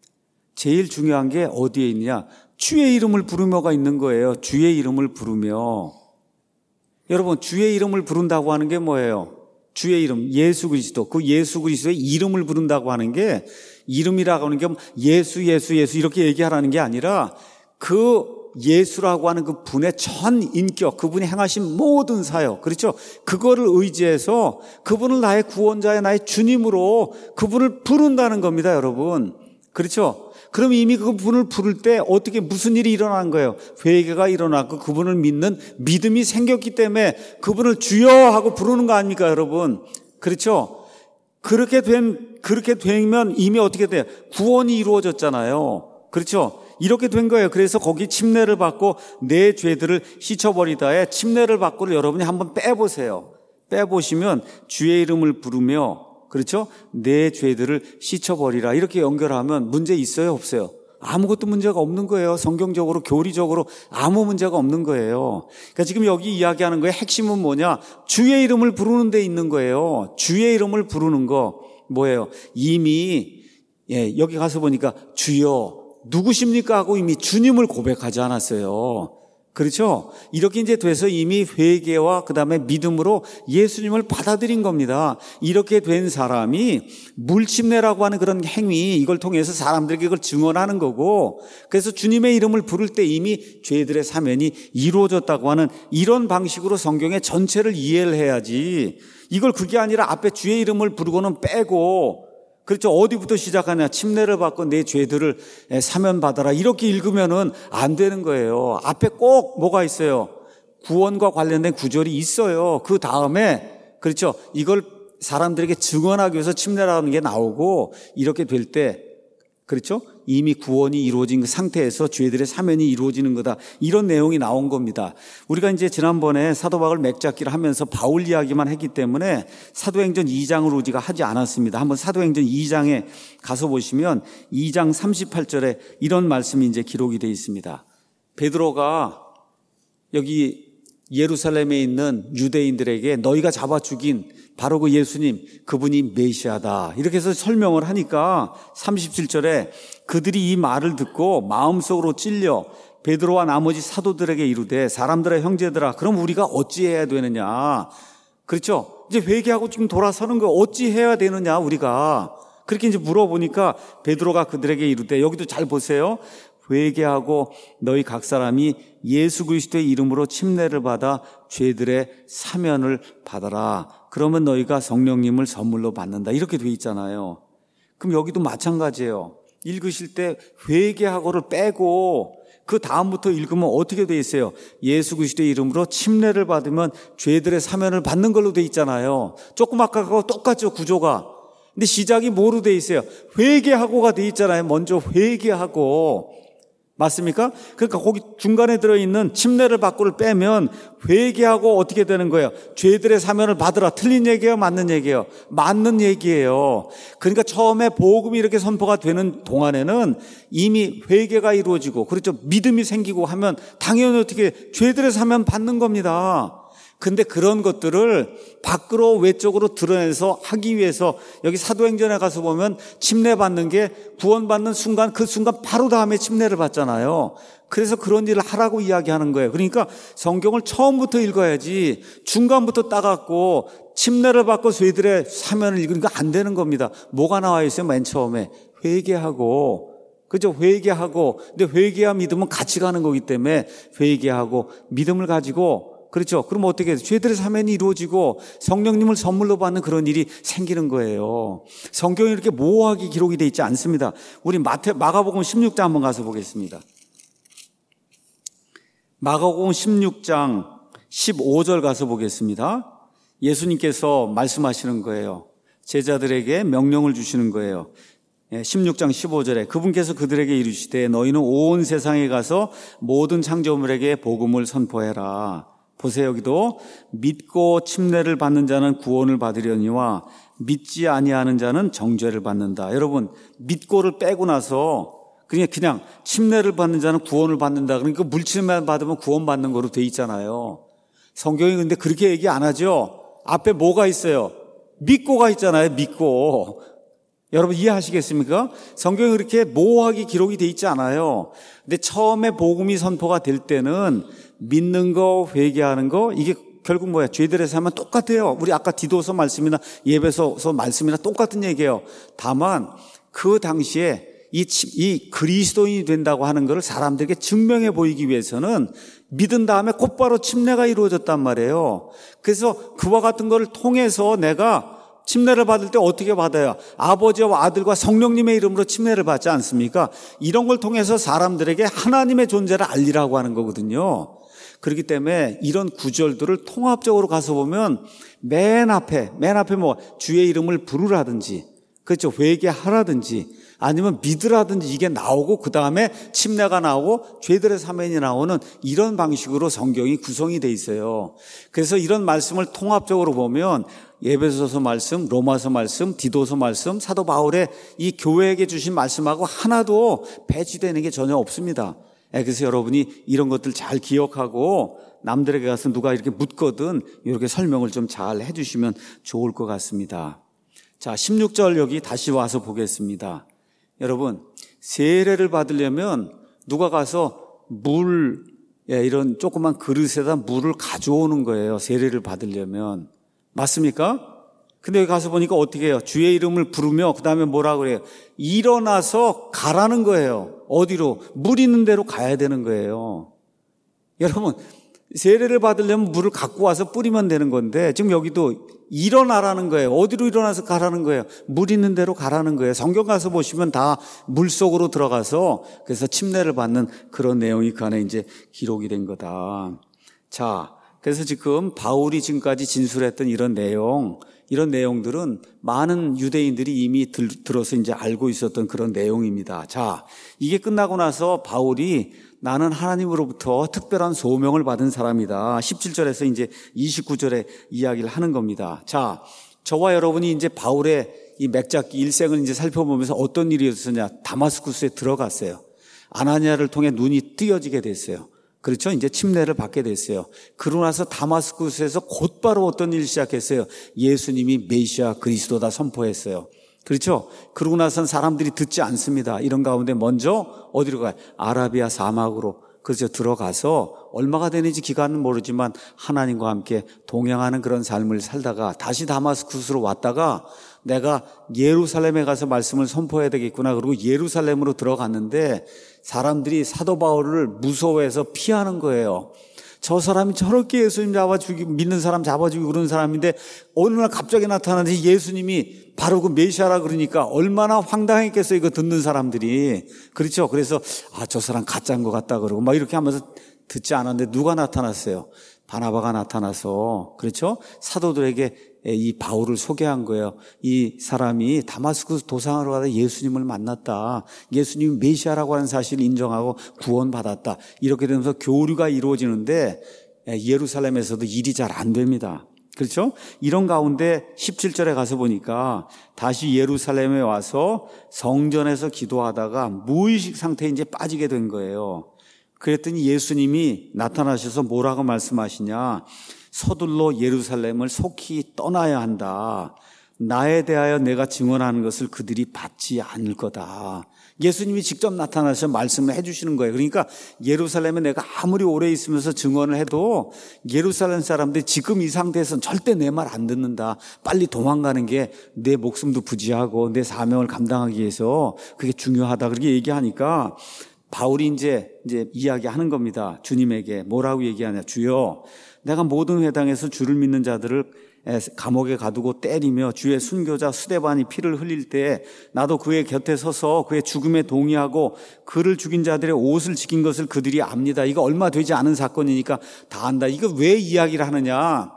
Speaker 1: 제일 중요한 게 어디에 있느냐? 주의 이름을 부르며가 있는 거예요. 주의 이름을 부르며. 여러분, 주의 이름을 부른다고 하는 게 뭐예요? 주의 이름, 예수 그리스도. 그 예수 그리스도의 이름을 부른다고 하는 게, 이름이라고 하는 게 예수 예수 예수 이렇게 얘기하라는 게 아니라 그 예수라고 하는 그 분의 전 인격, 그분이 행하신 모든 사역, 그렇죠? 그거를 의지해서 그분을 나의 구원자의 나의 주님으로 그분을 부른다는 겁니다, 여러분. 그렇죠? 그럼 이미 그분을 부를 때 어떻게 무슨 일이 일어난 거예요? 회개가 일어났고 그분을 믿는 믿음이 생겼기 때문에 그분을 주여 하고 부르는 거 아닙니까, 여러분? 그렇죠? 그렇게 된, 그렇게 되면 이미 어떻게 돼요? 구원이 이루어졌잖아요. 그렇죠? 이렇게 된 거예요. 그래서 거기 침례를 받고 내 죄들을 씻어버리다에 침례를 받고를 여러분이 한번 빼보세요. 빼보시면 주의 이름을 부르며, 그렇죠? 내 죄들을 씻어버리라. 이렇게 연결하면 문제 있어요? 없어요? 아무것도 문제가 없는 거예요. 성경적으로, 교리적으로 아무 문제가 없는 거예요. 그러니까 지금 여기 이야기하는 거의 핵심은 뭐냐? 주의 이름을 부르는 데 있는 거예요. 주의 이름을 부르는 거 뭐예요? 이미 예, 여기 가서 보니까 주여 누구십니까? 하고 이미 주님을 고백하지 않았어요. 그렇죠? 이렇게 이제 돼서 이미 회개와 그 다음에 믿음으로 예수님을 받아들인 겁니다. 이렇게 된 사람이 물침례라고 하는 그런 행위, 이걸 통해서 사람들에게 그걸 증언하는 거고, 그래서 주님의 이름을 부를 때 이미 죄들의 사면이 이루어졌다고 하는 이런 방식으로 성경의 전체를 이해를 해야지, 이걸 그게 아니라 앞에 주의 이름을 부르고는 빼고 그렇죠. 어디부터 시작하냐. 침례를 받고 내 죄들을 사면받아라. 이렇게 읽으면은 안 되는 거예요. 앞에 꼭 뭐가 있어요. 구원과 관련된 구절이 있어요. 그 다음에 그렇죠. 이걸 사람들에게 증언하기 위해서 침례라는 게 나오고 이렇게 될 때 그렇죠. 이미 구원이 이루어진 그 상태에서 죄들의 사면이 이루어지는 거다. 이런 내용이 나온 겁니다. 우리가 이제 지난번에 사도 바울 맥잡기를 하면서 바울 이야기만 했기 때문에 사도행전 이 장을 우리가 하지 않았습니다. 한번 사도행전 이 장에 가서 보시면 이 장 삼십팔 절에 이런 말씀이 이제 기록이 되어 있습니다. 베드로가 여기 예루살렘에 있는 유대인들에게 너희가 잡아 죽인 바로 그 예수님, 그분이 메시아다. 이렇게 해서 설명을 하니까 삼십칠 절에 그들이 이 말을 듣고 마음속으로 찔려 베드로와 나머지 사도들에게 이르되 사람들의 형제들아, 그럼 우리가 어찌해야 되느냐. 그렇죠. 이제 회개하고 지금 돌아서는 거 어찌해야 되느냐 우리가. 그렇게 이제 물어보니까 베드로가 그들에게 이르되, 여기도 잘 보세요. 회개하고 너희 각 사람이 예수 그리스도의 이름으로 침례를 받아 죄들의 사면을 받아라. 그러면 너희가 성령님을 선물로 받는다. 이렇게 돼 있잖아요. 그럼 여기도 마찬가지예요. 읽으실 때 회개하고를 빼고 그 다음부터 읽으면 어떻게 돼 있어요? 예수 그리스도의 이름으로 침례를 받으면 죄들의 사면을 받는 걸로 돼 있잖아요. 조금 아까하고 똑같죠, 구조가. 근데 시작이 뭐로 돼 있어요? 회개하고가 돼 있잖아요. 먼저 회개하고. 맞습니까? 그러니까 거기 중간에 들어있는 침례를 받고를 빼면 회개하고 어떻게 되는 거예요? 죄들의 사면을 받으라. 틀린 얘기예요? 맞는 얘기예요? 맞는 얘기예요. 그러니까 처음에 복음이 이렇게 선포가 되는 동안에는 이미 회개가 이루어지고 그렇죠. 믿음이 생기고 하면 당연히 어떻게 죄들의 사면 받는 겁니다. 근데 그런 것들을 밖으로 외적으로 드러내서 하기 위해서 여기 사도행전에 가서 보면 침례받는 게 구원받는 순간 그 순간 바로 다음에 침례를 받잖아요. 그래서 그런 일을 하라고 이야기하는 거예요. 그러니까 성경을 처음부터 읽어야지 중간부터 따갖고 침례를 받고 죄들의 사면을 읽으니까 안 되는 겁니다. 뭐가 나와 있어요? 맨 처음에 회개하고 그죠? 회개하고. 근데 회개와 믿음은 같이 가는 거기 때문에 회개하고 믿음을 가지고 그렇죠. 그럼 어떻게 해요? 죄들의 사면이 이루어지고 성령님을 선물로 받는 그런 일이 생기는 거예요. 성경이 이렇게 모호하게 기록이 되어 있지 않습니다. 우리 마태, 마가복음 십육 장 한번 가서 보겠습니다. 마가복음 십육 장 십오 절 가서 보겠습니다. 예수님께서 말씀하시는 거예요. 제자들에게 명령을 주시는 거예요. 십육 장 십오 절에 그분께서 그들에게 이르시되 너희는 온 세상에 가서 모든 창조물에게 복음을 선포해라. 보세요. 여기도 믿고 침례를 받는 자는 구원을 받으려니와 믿지 아니하는 자는 정죄를 받는다. 여러분, 믿고를 빼고 나서 그냥 그냥 침례를 받는 자는 구원을 받는다. 그러니까 물침만 받으면 구원받는 거로 돼 있잖아요. 성경이 근데 그렇게 얘기 안 하죠. 앞에 뭐가 있어요? 믿고가 있잖아요. 믿고. 여러분 이해하시겠습니까? 성경이 그렇게 모호하게 기록이 돼 있지 않아요. 근데 처음에 복음이 선포가 될 때는 믿는 거, 회개하는 거, 이게 결국 뭐야? 죄들의 사면 똑같아요. 우리 아까 디도서 말씀이나 예배소서 말씀이나 똑같은 얘기예요. 다만 그 당시에 이, 이 그리스도인이 된다고 하는 것을 사람들에게 증명해 보이기 위해서는 믿은 다음에 곧바로 침례가 이루어졌단 말이에요. 그래서 그와 같은 것을 통해서 내가 침례를 받을 때 어떻게 받아요? 아버지와 아들과 성령님의 이름으로 침례를 받지 않습니까? 이런 걸 통해서 사람들에게 하나님의 존재를 알리라고 하는 거거든요. 그렇기 때문에 이런 구절들을 통합적으로 가서 보면 맨 앞에, 맨 앞에 뭐 주의 이름을 부르라든지, 그렇죠. 회개하라든지, 아니면 믿으라든지 이게 나오고 그 다음에 침례가 나오고 죄들의 사면이 나오는 이런 방식으로 성경이 구성이 돼 있어요. 그래서 이런 말씀을 통합적으로 보면 에베소서 말씀, 로마서 말씀, 디도서 말씀, 사도 바울의 이 교회에게 주신 말씀하고 하나도 배치되는 게 전혀 없습니다. 그래서 여러분이 이런 것들 잘 기억하고 남들에게 가서 누가 이렇게 묻거든 이렇게 설명을 좀 잘 해주시면 좋을 것 같습니다. 자, 십육 절 여기 다시 와서 보겠습니다. 여러분, 세례를 받으려면 누가 가서 물, 이런 조그만 그릇에다 물을 가져오는 거예요. 세례를 받으려면. 맞습니까? 근데 여기 가서 보니까 어떻게 해요? 주의 이름을 부르며 그 다음에 뭐라 그래요? 일어나서 가라는 거예요. 어디로? 물 있는 데로 가야 되는 거예요. 여러분, 세례를 받으려면 물을 갖고 와서 뿌리면 되는 건데 지금 여기도 일어나라는 거예요. 어디로 일어나서 가라는 거예요? 물 있는 데로 가라는 거예요. 성경 가서 보시면 다 물속으로 들어가서 그래서 침례를 받는 그런 내용이 그 안에 이제 기록이 된 거다. 자, 그래서 지금 바울이 지금까지 진술했던 이런 내용, 이런 내용들은 많은 유대인들이 이미 들, 들어서 이제 알고 있었던 그런 내용입니다. 자, 이게 끝나고 나서 바울이 나는 하나님으로부터 특별한 소명을 받은 사람이다. 십칠 절에서 이제 이십구 절에 이야기를 하는 겁니다. 자, 저와 여러분이 이제 바울의 이 맥잡기 일생을 이제 살펴보면서 어떤 일이 있었냐. 다마스쿠스에 들어갔어요. 아나니아를 통해 눈이 뜨여지게 됐어요. 그렇죠? 이제 침례를 받게 됐어요. 그러고 나서 다마스쿠스에서 곧바로 어떤 일을 시작했어요? 예수님이 메시아 그리스도다 선포했어요. 그렇죠? 그러고 나서는 사람들이 듣지 않습니다. 이런 가운데 먼저 어디로 가요? 아라비아 사막으로 그래서 들어가서 얼마가 되는지 기간은 모르지만 하나님과 함께 동행하는 그런 삶을 살다가 다시 다마스쿠스로 왔다가 내가 예루살렘에 가서 말씀을 선포해야 되겠구나. 그리고 예루살렘으로 들어갔는데 사람들이 사도 바울을 무서워해서 피하는 거예요. 저 사람이 저렇게 예수님 잡아 죽이고 믿는 사람 잡아 죽이고 그런 사람인데 어느 날 갑자기 나타나는데 예수님이 바로 그 메시아라 그러니까 얼마나 황당했겠어요. 이거 듣는 사람들이. 그렇죠. 그래서 아, 저 사람 가짜인 것 같다 그러고 막 이렇게 하면서 듣지 않았는데 누가 나타났어요? 바나바가 나타나서 그렇죠. 사도들에게 이 바울을 소개한 거예요. 이 사람이 다마스쿠스 도상으로 가다 예수님을 만났다. 예수님이 메시아라고 하는 사실을 인정하고 구원받았다. 이렇게 되면서 교류가 이루어지는데 예루살렘에서도 일이 잘 안 됩니다. 그렇죠? 이런 가운데 십칠 절에 가서 보니까 다시 예루살렘에 와서 성전에서 기도하다가 무의식 상태에 이제 빠지게 된 거예요. 그랬더니 예수님이 나타나셔서 뭐라고 말씀하시냐. 서둘러 예루살렘을 속히 떠나야 한다. 나에 대하여 내가 증언하는 것을 그들이 받지 않을 거다. 예수님이 직접 나타나셔서 말씀을 해주시는 거예요. 그러니까 예루살렘에 내가 아무리 오래 있으면서 증언을 해도 예루살렘 사람들이 지금 이 상태에서는 절대 내 말 안 듣는다. 빨리 도망가는 게 내 목숨도 부지하고 내 사명을 감당하기 위해서 그게 중요하다. 그렇게 얘기하니까 바울이 이제, 이제 이야기하는 겁니다. 주님에게 뭐라고 얘기하냐. 주여, 내가 모든 회당에서 주를 믿는 자들을 감옥에 가두고 때리며 주의 순교자 스데반이 피를 흘릴 때 나도 그의 곁에 서서 그의 죽음에 동의하고 그를 죽인 자들의 옷을 지킨 것을 그들이 압니다. 이거 얼마 되지 않은 사건이니까 다 안다. 이거 왜 이야기를 하느냐.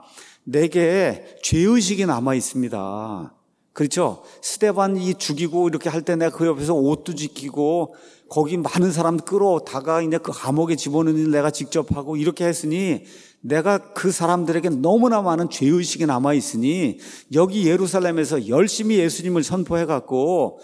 Speaker 1: 내게 죄의식이 남아 있습니다. 그렇죠? 스데반이 죽이고 이렇게 할 때 내가 그 옆에서 옷도 지키고 거기 많은 사람 끌어다가 이제 그 감옥에 집어넣는 일 내가 직접 하고 이렇게 했으니 내가 그 사람들에게 너무나 많은 죄의식이 남아있으니 여기 예루살렘에서 열심히 예수님을 선포해갖고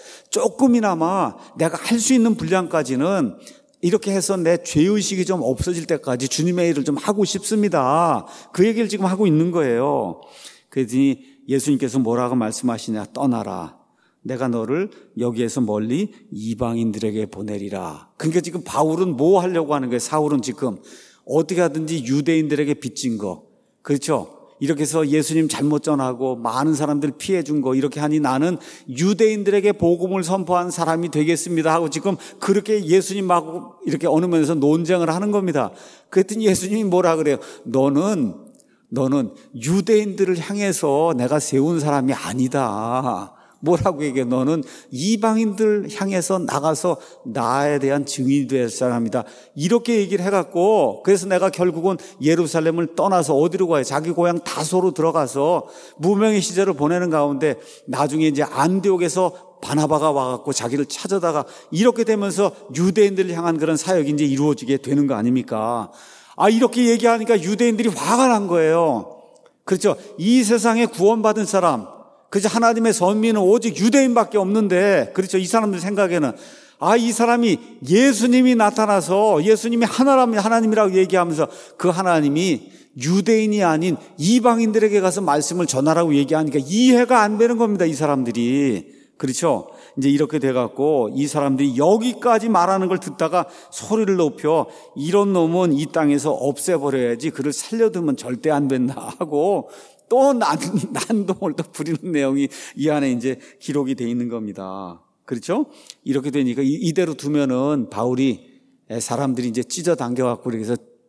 Speaker 1: 조금이나마 내가 할 수 있는 분량까지는 이렇게 해서 내 죄의식이 좀 없어질 때까지 주님의 일을 좀 하고 싶습니다. 그 얘기를 지금 하고 있는 거예요. 그랬더니 예수님께서 뭐라고 말씀하시냐. 떠나라. 내가 너를 여기에서 멀리 이방인들에게 보내리라. 그러니까 지금 바울은 뭐 하려고 하는 거예요? 사울은 지금 어떻게 하든지 유대인들에게 빚진 거. 그렇죠? 이렇게 해서 예수님 잘못 전하고 많은 사람들 피해 준 거 이렇게 하니 나는 유대인들에게 복음을 선포한 사람이 되겠습니다 하고 지금 그렇게 예수님하고 이렇게 어느 면에서 논쟁을 하는 겁니다. 그랬더니 예수님이 뭐라 그래요? 너는 너는 유대인들을 향해서 내가 세운 사람이 아니다. 뭐라고 얘기해? 너는 이방인들 향해서 나가서 나에 대한 증인이 될 사람이다. 이렇게 얘기를 해갖고 그래서 내가 결국은 예루살렘을 떠나서 어디로 가요? 자기 고향 다소로 들어가서 무명의 시절을 보내는 가운데 나중에 이제 안디옥에서 바나바가 와갖고 자기를 찾아다가 이렇게 되면서 유대인들을 향한 그런 사역이 이제 이루어지게 되는 거 아닙니까? 아, 이렇게 얘기하니까 유대인들이 화가 난 거예요. 그렇죠? 이 세상에 구원받은 사람, 그래서 하나님의 선민은 오직 유대인밖에 없는데, 그렇죠? 이 사람들 생각에는 아, 이 사람이 예수님이 나타나서 예수님이 하나님, 하나님이라고 얘기하면서 그 하나님이 유대인이 아닌 이방인들에게 가서 말씀을 전하라고 얘기하니까 이해가 안 되는 겁니다. 이 사람들이. 그렇죠? 이제 이렇게 돼갖고 이 사람들이 여기까지 말하는 걸 듣다가 소리를 높여 이런 놈은 이 땅에서 없애버려야지 그를 살려두면 절대 안 된다 하고 또 난, 난동을 또 부리는 내용이 이 안에 이제 기록이 돼 있는 겁니다. 그렇죠? 이렇게 되니까 이대로 두면은 바울이 사람들이 이제 찢어 당겨갖고 그래서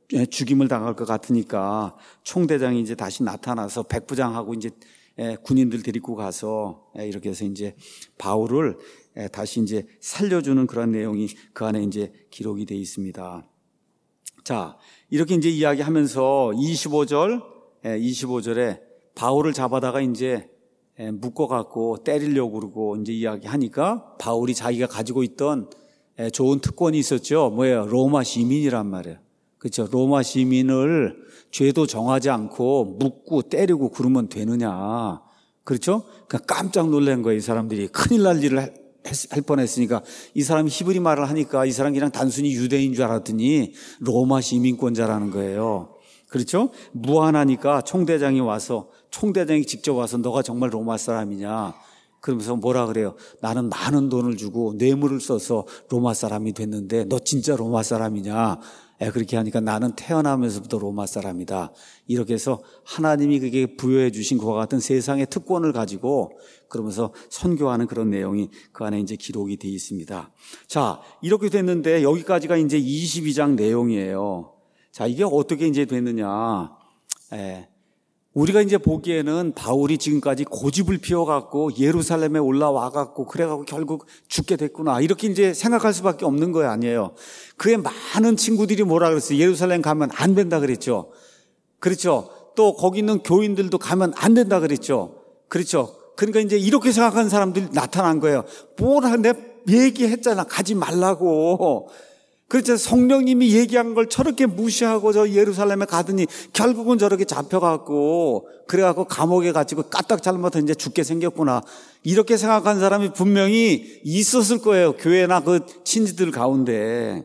Speaker 1: 죽임을 당할 것 같으니까 총대장이 이제 다시 나타나서 백부장하고 이제 군인들 데리고 가서 이렇게 해서 이제 바울을 다시 이제 살려주는 그런 내용이 그 안에 이제 기록이 되어 있습니다. 자, 이렇게 이제 이야기하면서 이십오 절, 이십오 절에 바울을 잡아다가 이제 묶어갖고 때리려고 그러고 이제 이야기하니까 바울이 자기가 가지고 있던 좋은 특권이 있었죠. 뭐예요? 로마 시민이란 말이에요. 그렇죠? 로마 시민을 죄도 정하지 않고 묶고 때리고 그러면 되느냐. 그렇죠? 그러니까 깜짝 놀란 거예요. 이 사람들이 큰일 날 일을 할 뻔했으니까. 이 사람이 히브리 말을 하니까 이 사람 그냥 단순히 유대인 줄 알았더니 로마 시민권자라는 거예요. 그렇죠? 무한하니까 총대장이 와서 총대장이 직접 와서 너가 정말 로마 사람이냐. 그러면서 뭐라 그래요? 나는 많은 돈을 주고 뇌물을 써서 로마 사람이 됐는데 너 진짜 로마 사람이냐? 예, 그렇게 하니까 나는 태어나면서부터 로마 사람이다. 이렇게 해서 하나님이 그게 부여해 주신 그와 같은 세상의 특권을 가지고 그러면서 선교하는 그런 내용이 그 안에 이제 기록이 되어 있습니다. 자, 이렇게 됐는데 여기까지가 이제 이십이 장 내용이에요. 자, 이게 어떻게 이제 됐느냐? 예. 우리가 이제 보기에는 바울이 지금까지 고집을 피워갖고 예루살렘에 올라와갖고 그래갖고 결국 죽게 됐구나. 이렇게 이제 생각할 수밖에 없는 거예요. 아니에요. 그의 많은 친구들이 뭐라 그랬어요? 예루살렘 가면 안 된다 그랬죠. 그렇죠. 또 거기 있는 교인들도 가면 안 된다 그랬죠. 그렇죠. 그러니까 이제 이렇게 생각하는 사람들이 나타난 거예요. 뭐라 내 얘기했잖아. 가지 말라고. 그렇죠. 성령님이 얘기한 걸 저렇게 무시하고 저 예루살렘에 가더니 결국은 저렇게 잡혀갖고 그래갖고 감옥에 갇히고 까딱 잘못해서 이제 죽게 생겼구나. 이렇게 생각한 사람이 분명히 있었을 거예요. 교회나 그 친지들 가운데.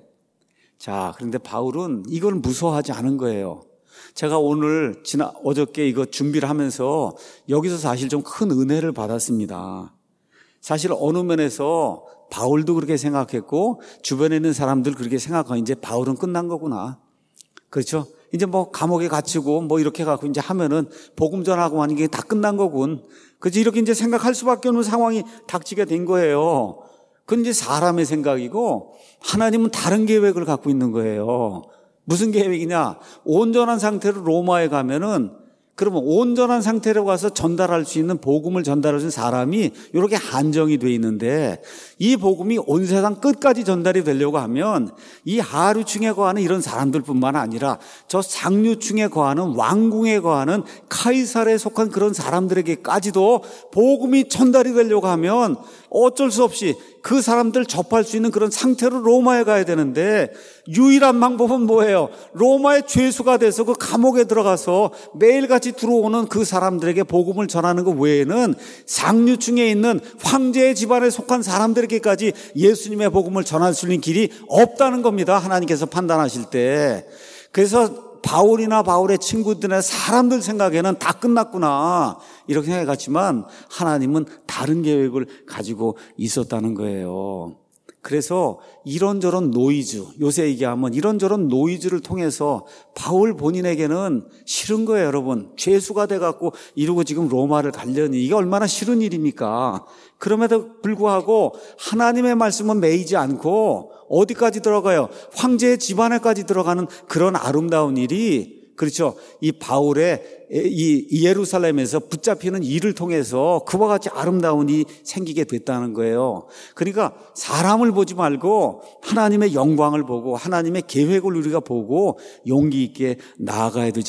Speaker 1: 자, 그런데 바울은 이걸 무서워하지 않은 거예요. 제가 오늘 지난 어저께 이거 준비를 하면서 여기서 사실 좀 큰 은혜를 받았습니다. 사실 어느 면에서 바울도 그렇게 생각했고 주변에 있는 사람들 그렇게 생각하고 이제 바울은 끝난 거구나. 그렇죠? 이제 뭐 감옥에 갇히고 뭐 이렇게 갖고 이제 하면은 복음 전하고 하는 게 다 끝난 거군. 그렇지? 이렇게 이제 생각할 수밖에 없는 상황이 닥치게 된 거예요. 그건 이제 사람의 생각이고 하나님은 다른 계획을 갖고 있는 거예요. 무슨 계획이냐? 온전한 상태로 로마에 가면은 그러면 온전한 상태로 가서 전달할 수 있는 복음을 전달할 수 있는 사람이 이렇게 한정이 돼 있는데 이 복음이 온 세상 끝까지 전달이 되려고 하면 이 하류층에 거하는 이런 사람들뿐만 아니라 저 상류층에 거하는 왕궁에 거하는 카이사르에 속한 그런 사람들에게까지도 복음이 전달이 되려고 하면 어쩔 수 없이 그 사람들 접할 수 있는 그런 상태로 로마에 가야 되는데 유일한 방법은 뭐예요? 로마의 죄수가 돼서 그 감옥에 들어가서 매일같이 들어오는 그 사람들에게 복음을 전하는 것 외에는 상류층에 있는 황제의 집안에 속한 사람들에게까지 예수님의 복음을 전할 수 있는 길이 없다는 겁니다. 하나님께서 판단하실 때. 그래서 바울이나 바울의 친구들이나 사람들 생각에는 다 끝났구나 이렇게 생각했지만 하나님은 다른 계획을 가지고 있었다는 거예요. 그래서 이런저런 노이즈, 요새 얘기하면 이런저런 노이즈를 통해서 바울 본인에게는 싫은 거예요. 여러분, 죄수가 돼갖고 이러고 지금 로마를 가려니 이게 얼마나 싫은 일입니까? 그럼에도 불구하고 하나님의 말씀은 매이지 않고 어디까지 들어가요? 황제의 집안에까지 들어가는 그런 아름다운 일이, 그렇죠, 이 바울의 이 예루살렘에서 붙잡히는 일을 통해서 그와 같이 아름다운 일이 생기게 됐다는 거예요. 그러니까 사람을 보지 말고 하나님의 영광을 보고 하나님의 계획을 우리가 보고 용기 있게 나아가야 되지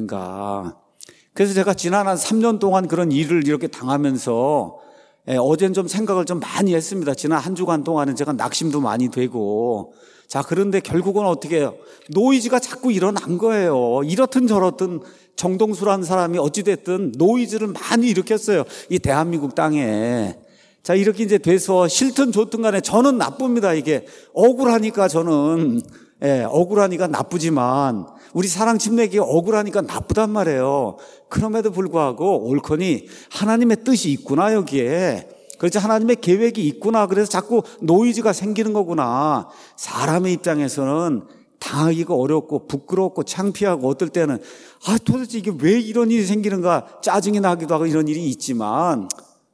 Speaker 1: 않겠는가. 그래서 제가 지난 한 삼 년 동안 그런 일을 이렇게 당하면서 예, 어제는 좀 생각을 좀 많이 했습니다. 지난 한 주간 동안은 제가 낙심도 많이 되고. 자, 그런데 결국은 어떻게 해요? 노이즈가 자꾸 일어난 거예요. 이렇든 저렇든 정동수라는 사람이 어찌됐든 노이즈를 많이 일으켰어요. 이 대한민국 땅에. 자, 이렇게 이제 돼서 싫든 좋든 간에 저는 나쁩니다. 이게 억울하니까 저는, 예, 억울하니까 나쁘지만 우리 사랑 집내기 억울하니까 나쁘단 말이에요. 그럼에도 불구하고 옳거니 하나님의 뜻이 있구나 여기에. 그렇지, 하나님의 계획이 있구나. 그래서 자꾸 노이즈가 생기는 거구나. 사람의 입장에서는 당하기가 어렵고 부끄럽고 창피하고 어떨 때는 아 도대체 이게 왜 이런 일이 생기는가 짜증이 나기도 하고 이런 일이 있지만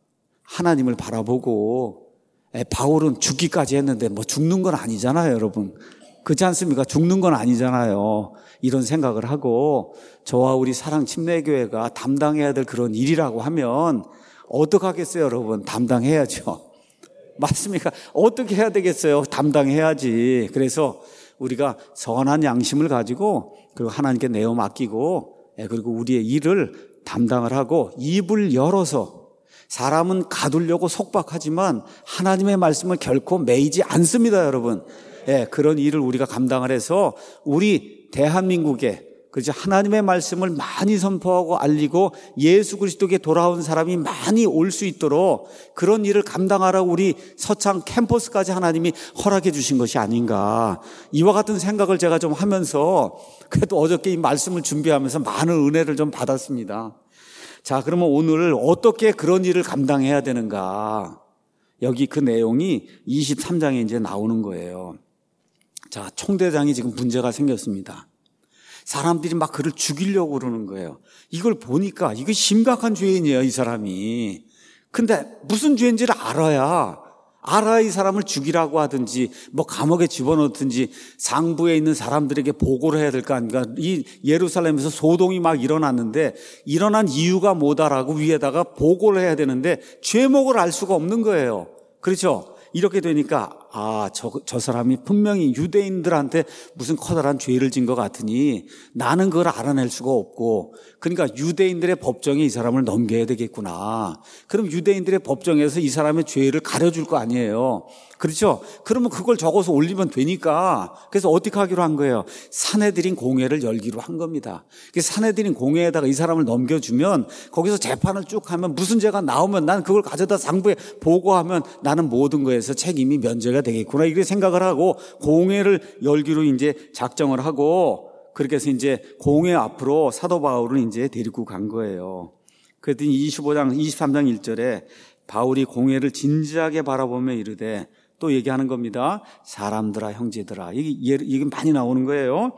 Speaker 1: 하나님을 바라보고, 바울은 죽기까지 했는데 뭐 죽는 건 아니잖아요, 여러분. 그렇지 않습니까? 죽는 건 아니잖아요. 이런 생각을 하고 저와 우리 사랑 침례교회가 담당해야 될 그런 일이라고 하면 어떡하겠어요, 여러분? 담당해야죠. 맞습니까? 어떻게 해야 되겠어요? 담당해야지. 그래서 우리가 선한 양심을 가지고 그리고 하나님께 내어 맡기고 그리고 우리의 일을 담당을 하고 입을 열어서 사람은 가두려고 속박하지만 하나님의 말씀을 결코 매이지 않습니다, 여러분. 예, 그런 일을 우리가 감당을 해서 우리 대한민국에 그렇죠. 하나님의 말씀을 많이 선포하고 알리고 예수 그리스도께 돌아온 사람이 많이 올 수 있도록 그런 일을 감당하라고 우리 서창 캠퍼스까지 하나님이 허락해 주신 것이 아닌가. 이와 같은 생각을 제가 좀 하면서 그래도 어저께 이 말씀을 준비하면서 많은 은혜를 좀 받았습니다. 자, 그러면 오늘 어떻게 그런 일을 감당해야 되는가. 여기 그 내용이 이십삼 장에 이제 나오는 거예요. 자, 총대장이 지금 문제가 생겼습니다. 사람들이 막 그를 죽이려고 그러는 거예요. 이걸 보니까 이거 심각한 죄인이에요, 이 사람이. 근데 무슨 죄인지를 알아야 알아야 이 사람을 죽이라고 하든지 뭐 감옥에 집어넣든지 상부에 있는 사람들에게 보고를 해야 될 거 아닙니까? 이 예루살렘에서 소동이 막 일어났는데 일어난 이유가 뭐다라고 위에다가 보고를 해야 되는데 죄목을 알 수가 없는 거예요. 그렇죠? 이렇게 되니까 아, 저, 저 사람이 분명히 유대인들한테 무슨 커다란 죄를 진 것 같으니 나는 그걸 알아낼 수가 없고 그러니까 유대인들의 법정에 이 사람을 넘겨야 되겠구나. 그럼 유대인들의 법정에서 이 사람의 죄를 가려줄 거 아니에요. 그렇죠? 그러면 그걸 적어서 올리면 되니까 그래서 어떻게 하기로 한 거예요? 사내들인 공회를 열기로 한 겁니다. 사내들인 공회에다가 이 사람을 넘겨주면 거기서 재판을 쭉 하면 무슨 죄가 나오면 난 그걸 가져다 상부에 보고하면 나는 모든 거에서 책임이 면제가 되겠구나 이렇게 생각을 하고 공회를 열기로 이제 작정을 하고 그렇게 해서 이제 공회 앞으로 사도 바울을 이제 데리고 간 거예요. 그랬더니 이십오 장 이십삼 장 일 절에 바울이 공회를 진지하게 바라보며 이르되 또 얘기하는 겁니다. 사람들아 형제들아 이게, 이게 많이 나오는 거예요.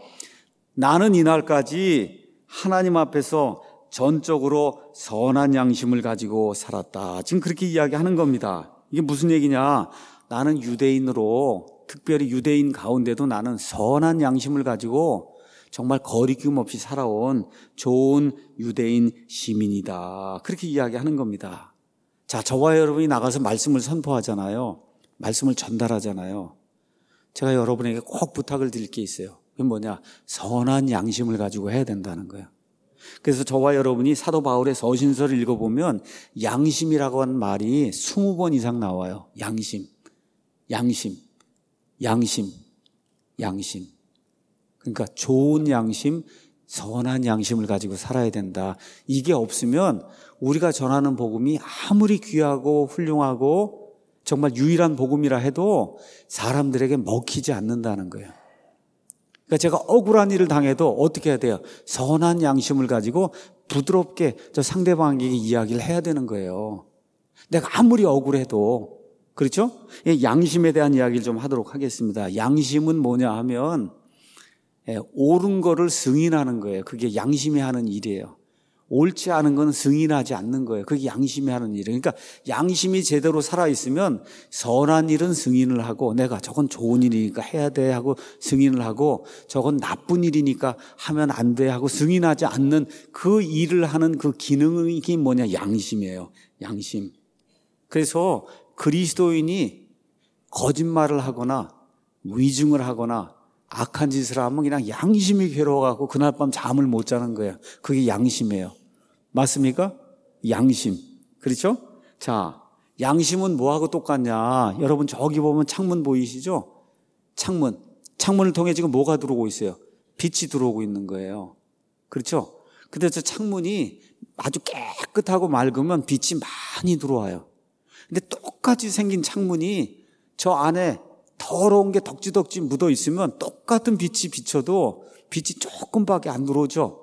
Speaker 1: 나는 이날까지 하나님 앞에서 전적으로 선한 양심을 가지고 살았다. 지금 그렇게 이야기하는 겁니다. 이게 무슨 얘기냐? 나는 유대인으로 특별히 유대인 가운데도 나는 선한 양심을 가지고 정말 거리낌 없이 살아온 좋은 유대인 시민이다. 그렇게 이야기하는 겁니다. 자, 저와 여러분이 나가서 말씀을 선포하잖아요. 말씀을 전달하잖아요. 제가 여러분에게 꼭 부탁을 드릴 게 있어요. 그게 뭐냐? 선한 양심을 가지고 해야 된다는 거예요. 그래서 저와 여러분이 사도 바울의 서신서를 읽어보면 양심이라고 하는 말이 이십 번 이상 나와요. 양심, 양심, 양심, 양심. 그러니까 좋은 양심, 선한 양심을 가지고 살아야 된다. 이게 없으면 우리가 전하는 복음이 아무리 귀하고 훌륭하고 정말 유일한 복음이라 해도 사람들에게 먹히지 않는다는 거예요. 그러니까 제가 억울한 일을 당해도 어떻게 해야 돼요? 선한 양심을 가지고 부드럽게 저 상대방에게 이야기를 해야 되는 거예요. 내가 아무리 억울해도. 그렇죠? 양심에 대한 이야기를 좀 하도록 하겠습니다. 양심은 뭐냐 하면 옳은 거를 승인하는 거예요. 그게 양심이 하는 일이에요. 옳지 않은 건 승인하지 않는 거예요. 그게 양심이 하는 일이에요. 그러니까 양심이 제대로 살아있으면 선한 일은 승인을 하고 내가 저건 좋은 일이니까 해야 돼 하고 승인을 하고 저건 나쁜 일이니까 하면 안 돼 하고 승인하지 않는 그 일을 하는 그 기능이 뭐냐? 양심이에요. 양심. 그래서 그리스도인이 거짓말을 하거나 위증을 하거나 악한 짓을 하면 그냥 양심이 괴로워갖고 그날 밤 잠을 못 자는 거예요. 그게 양심이에요. 맞습니까? 양심. 그렇죠? 자, 양심은 뭐하고 똑같냐? 여러분 저기 보면 창문 보이시죠? 창문. 창문을 통해 지금 뭐가 들어오고 있어요? 빛이 들어오고 있는 거예요. 그렇죠? 근데 저 창문이 아주 깨끗하고 맑으면 빛이 많이 들어와요. 근데 똑같이 생긴 창문이 저 안에 더러운 게 덕지덕지 묻어 있으면 똑같은 빛이 비춰도 빛이 조금밖에 안 들어오죠.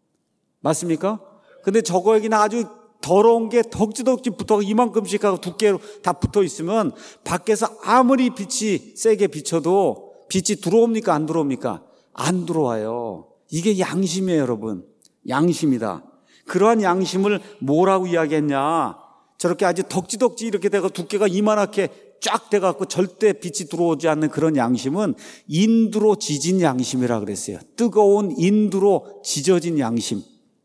Speaker 1: 맞습니까? 근데 저거에는 아주 더러운 게 덕지덕지 붙어 이만큼씩 하고 두께로 다 붙어 있으면 밖에서 아무리 빛이 세게 비춰도 빛이 들어옵니까? 안 들어옵니까? 안 들어와요. 이게 양심이에요, 여러분. 양심이다. 그러한 양심을 뭐라고 이야기했냐? 저렇게 아주 덕지덕지 이렇게 되고 두께가 이만하게 쫙 돼갖고 절대 빛이 들어오지 않는 그런 양심은 인두로 지진 양심이라 그랬어요. 뜨거운 인두로 지져진 양심.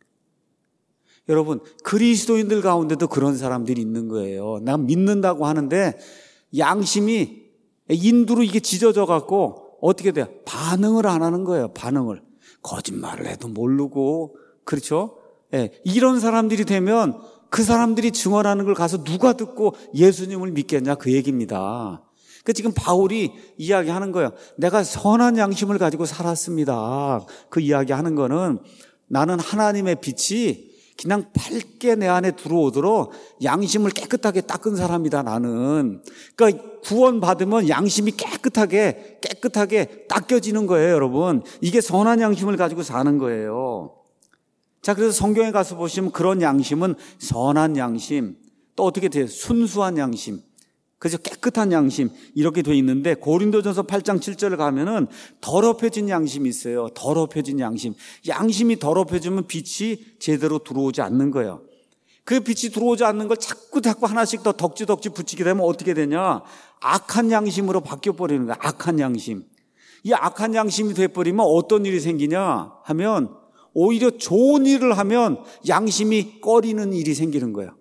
Speaker 1: 여러분, 그리스도인들 가운데도 그런 사람들이 있는 거예요. 난 믿는다고 하는데 양심이 인두로 이게 지져져 갖고 어떻게 돼요? 반응을 안 하는 거예요. 반응을. 거짓말을 해도 모르고, 그렇죠? 예, 이런 사람들이 되면 그 사람들이 증언하는 걸 가서 누가 듣고 예수님을 믿겠냐, 그 얘기입니다. 그 지금 바울이 이야기하는 거예요. 내가 선한 양심을 가지고 살았습니다. 그 이야기하는 거는 나는 하나님의 빛이 그냥 밝게 내 안에 들어오도록 양심을 깨끗하게 닦은 사람이다, 나는. 그러니까 구원 받으면 양심이 깨끗하게 깨끗하게 닦여지는 거예요, 여러분. 이게 선한 양심을 가지고 사는 거예요. 자, 그래서 성경에 가서 보시면 그런 양심은 선한 양심, 또 어떻게 돼요? 순수한 양심, 그래서 깨끗한 양심, 이렇게 돼 있는데 고린도전서 팔 장 칠 절을 가면은 더럽혀진 양심이 있어요. 더럽혀진 양심. 양심이 더럽혀지면 빛이 제대로 들어오지 않는 거예요. 그 빛이 들어오지 않는 걸 자꾸 자꾸 하나씩 더 덕지덕지 붙이게 되면 어떻게 되냐? 악한 양심으로 바뀌어버리는 거야. 악한 양심. 이 악한 양심이 돼버리면 어떤 일이 생기냐 하면 오히려 좋은 일을 하면 양심이 꺼리는 일이 생기는 거예요.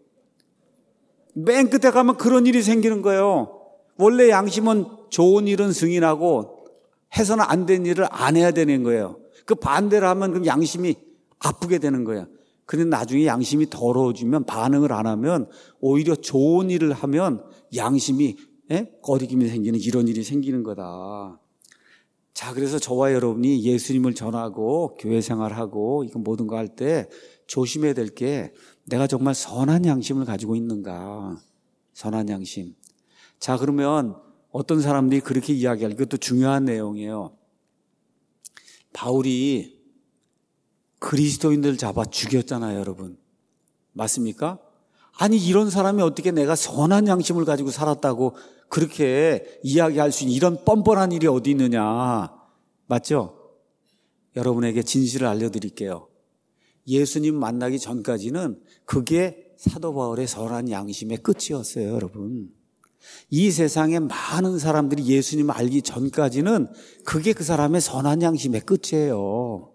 Speaker 1: 맨 끝에 가면 그런 일이 생기는 거예요. 원래 양심은 좋은 일은 승인하고 해서는 안 된 일을 안 해야 되는 거예요. 그 반대로 하면 그럼 양심이 아프게 되는 거예요. 그런데 나중에 양심이 더러워지면, 반응을 안 하면 오히려 좋은 일을 하면 양심이 에? 꺼리김이 생기는, 이런 일이 생기는 거다. 자, 그래서 저와 여러분이 예수님을 전하고 교회 생활하고 이거 모든 거 할 때 조심해야 될 게, 내가 정말 선한 양심을 가지고 있는가. 선한 양심. 자, 그러면 어떤 사람들이 그렇게 이야기할, 이것도 중요한 내용이에요. 바울이 그리스도인들 잡아 죽였잖아요, 여러분. 맞습니까? 아니, 이런 사람이 어떻게 내가 선한 양심을 가지고 살았다고 그렇게 이야기할 수 있는 이런 뻔뻔한 일이 어디 있느냐. 맞죠? 여러분에게 진실을 알려드릴게요. 예수님 만나기 전까지는 그게 사도 바울의 선한 양심의 끝이었어요, 여러분. 이 세상에 많은 사람들이 예수님을 알기 전까지는 그게 그 사람의 선한 양심의 끝이에요.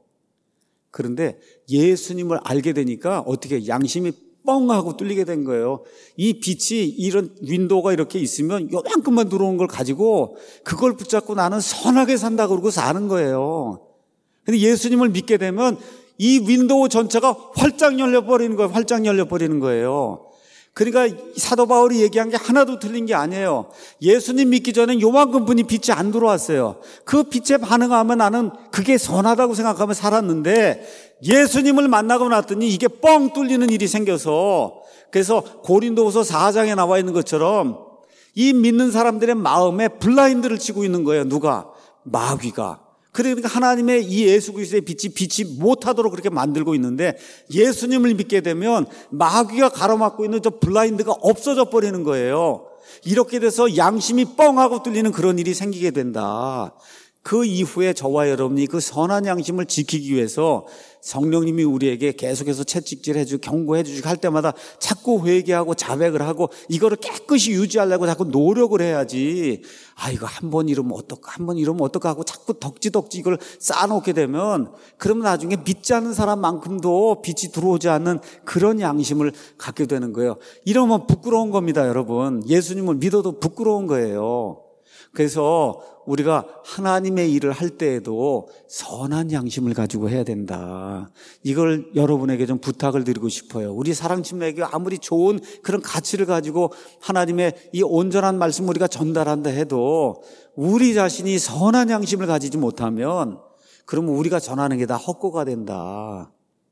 Speaker 1: 그런데 예수님을 알게 되니까 어떻게 양심이 뻥 하고 뚫리게 된 거예요. 이 빛이, 이런 윈도우가 이렇게 있으면 요만큼만 들어온 걸 가지고 그걸 붙잡고 나는 선하게 산다 그러고 사는 거예요. 근데 예수님을 믿게 되면 이 윈도우 전체가 활짝 열려버리는 거예요. 활짝 열려버리는 거예요. 그러니까 사도 바울이 얘기한 게 하나도 틀린 게 아니에요. 예수님 믿기 전엔 요만큼 분이 빛이 안 들어왔어요. 그 빛에 반응하면 나는 그게 선하다고 생각하며 살았는데 예수님을 만나고 났더니 이게 뻥 뚫리는 일이 생겨서, 그래서 고린도후서 사 장에 나와 있는 것처럼 이 믿는 사람들의 마음에 블라인드를 치고 있는 거예요. 누가? 마귀가. 그러니까 하나님의 이 예수 그리스도의 빛이 빛이 못하도록 그렇게 만들고 있는데, 예수님을 믿게 되면 마귀가 가로막고 있는 저 블라인드가 없어져 버리는 거예요. 이렇게 돼서 양심이 뻥하고 뚫리는 그런 일이 생기게 된다. 그 이후에 저와 여러분이 그 선한 양심을 지키기 위해서 성령님이 우리에게 계속해서 채찍질해 주고 경고해 주시고 할 때마다 자꾸 회개하고 자백을 하고 이거를 깨끗이 유지하려고 자꾸 노력을 해야지. 아, 이거 한 번 이러면 어떨까, 한 번 이러면 어떨까 하고 자꾸 덕지덕지 이걸 쌓아놓게 되면, 그러면 나중에 믿지 않는 사람만큼도 빛이 들어오지 않는 그런 양심을 갖게 되는 거예요. 이러면 부끄러운 겁니다, 여러분. 예수님을 믿어도 부끄러운 거예요. 그래서 우리가 하나님의 일을 할 때에도 선한 양심을 가지고 해야 된다. 이걸 여러분에게 좀 부탁을 드리고 싶어요. 우리 사랑팀에게 아무리 좋은 그런 가치를 가지고 하나님의 이 온전한 말씀 우리가 전달한다 해도 우리 자신이 선한 양심을 가지지 못하면 그러면 우리가 전하는 게 다 헛고가 된다.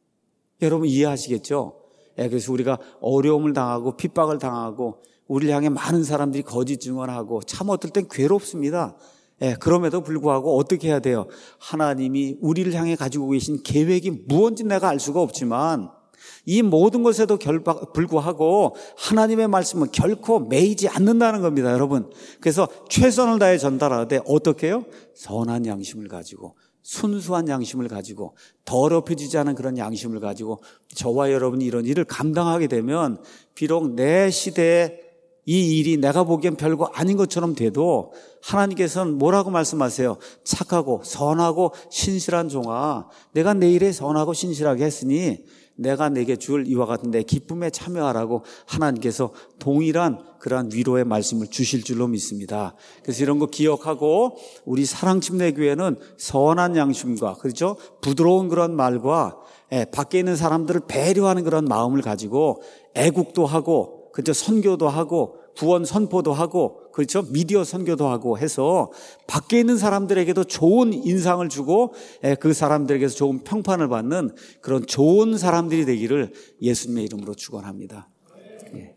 Speaker 1: 여러분 이해하시겠죠? 예, 그래서 우리가 어려움을 당하고 핍박을 당하고 우리를 향해 많은 사람들이 거짓 증언하고 참 어떨 땐 괴롭습니다. 예, 그럼에도 불구하고 어떻게 해야 돼요? 하나님이 우리를 향해 가지고 계신 계획이 무엇인지 내가 알 수가 없지만 이 모든 것에도 결박, 불구하고 하나님의 말씀은 결코 매이지 않는다는 겁니다, 여러분. 그래서 최선을 다해 전달하되 어떻게 해요? 선한 양심을 가지고, 순수한 양심을 가지고, 더럽혀지지 않은 그런 양심을 가지고 저와 여러분이 이런 일을 감당하게 되면 비록 내 시대에 이 일이 내가 보기엔 별거 아닌 것처럼 돼도 하나님께서는 뭐라고 말씀하세요? 착하고 선하고 신실한 종아, 내가 내 일에 선하고 신실하게 했으니 내가 내게 줄 이와 같은 내 기쁨에 참여하라고 하나님께서 동일한 그러한 위로의 말씀을 주실 줄로 믿습니다. 그래서 이런 거 기억하고 우리 사랑침례교회는 선한 양심과, 그렇죠? 부드러운 그런 말과 예, 밖에 있는 사람들을 배려하는 그런 마음을 가지고 애국도 하고, 그렇죠? 선교도 하고 구원 선포도 하고, 그렇죠? 미디어 선교도 하고 해서 밖에 있는 사람들에게도 좋은 인상을 주고 그 사람들에게서 좋은 평판을 받는 그런 좋은 사람들이 되기를 예수님의 이름으로 축원합니다. 예.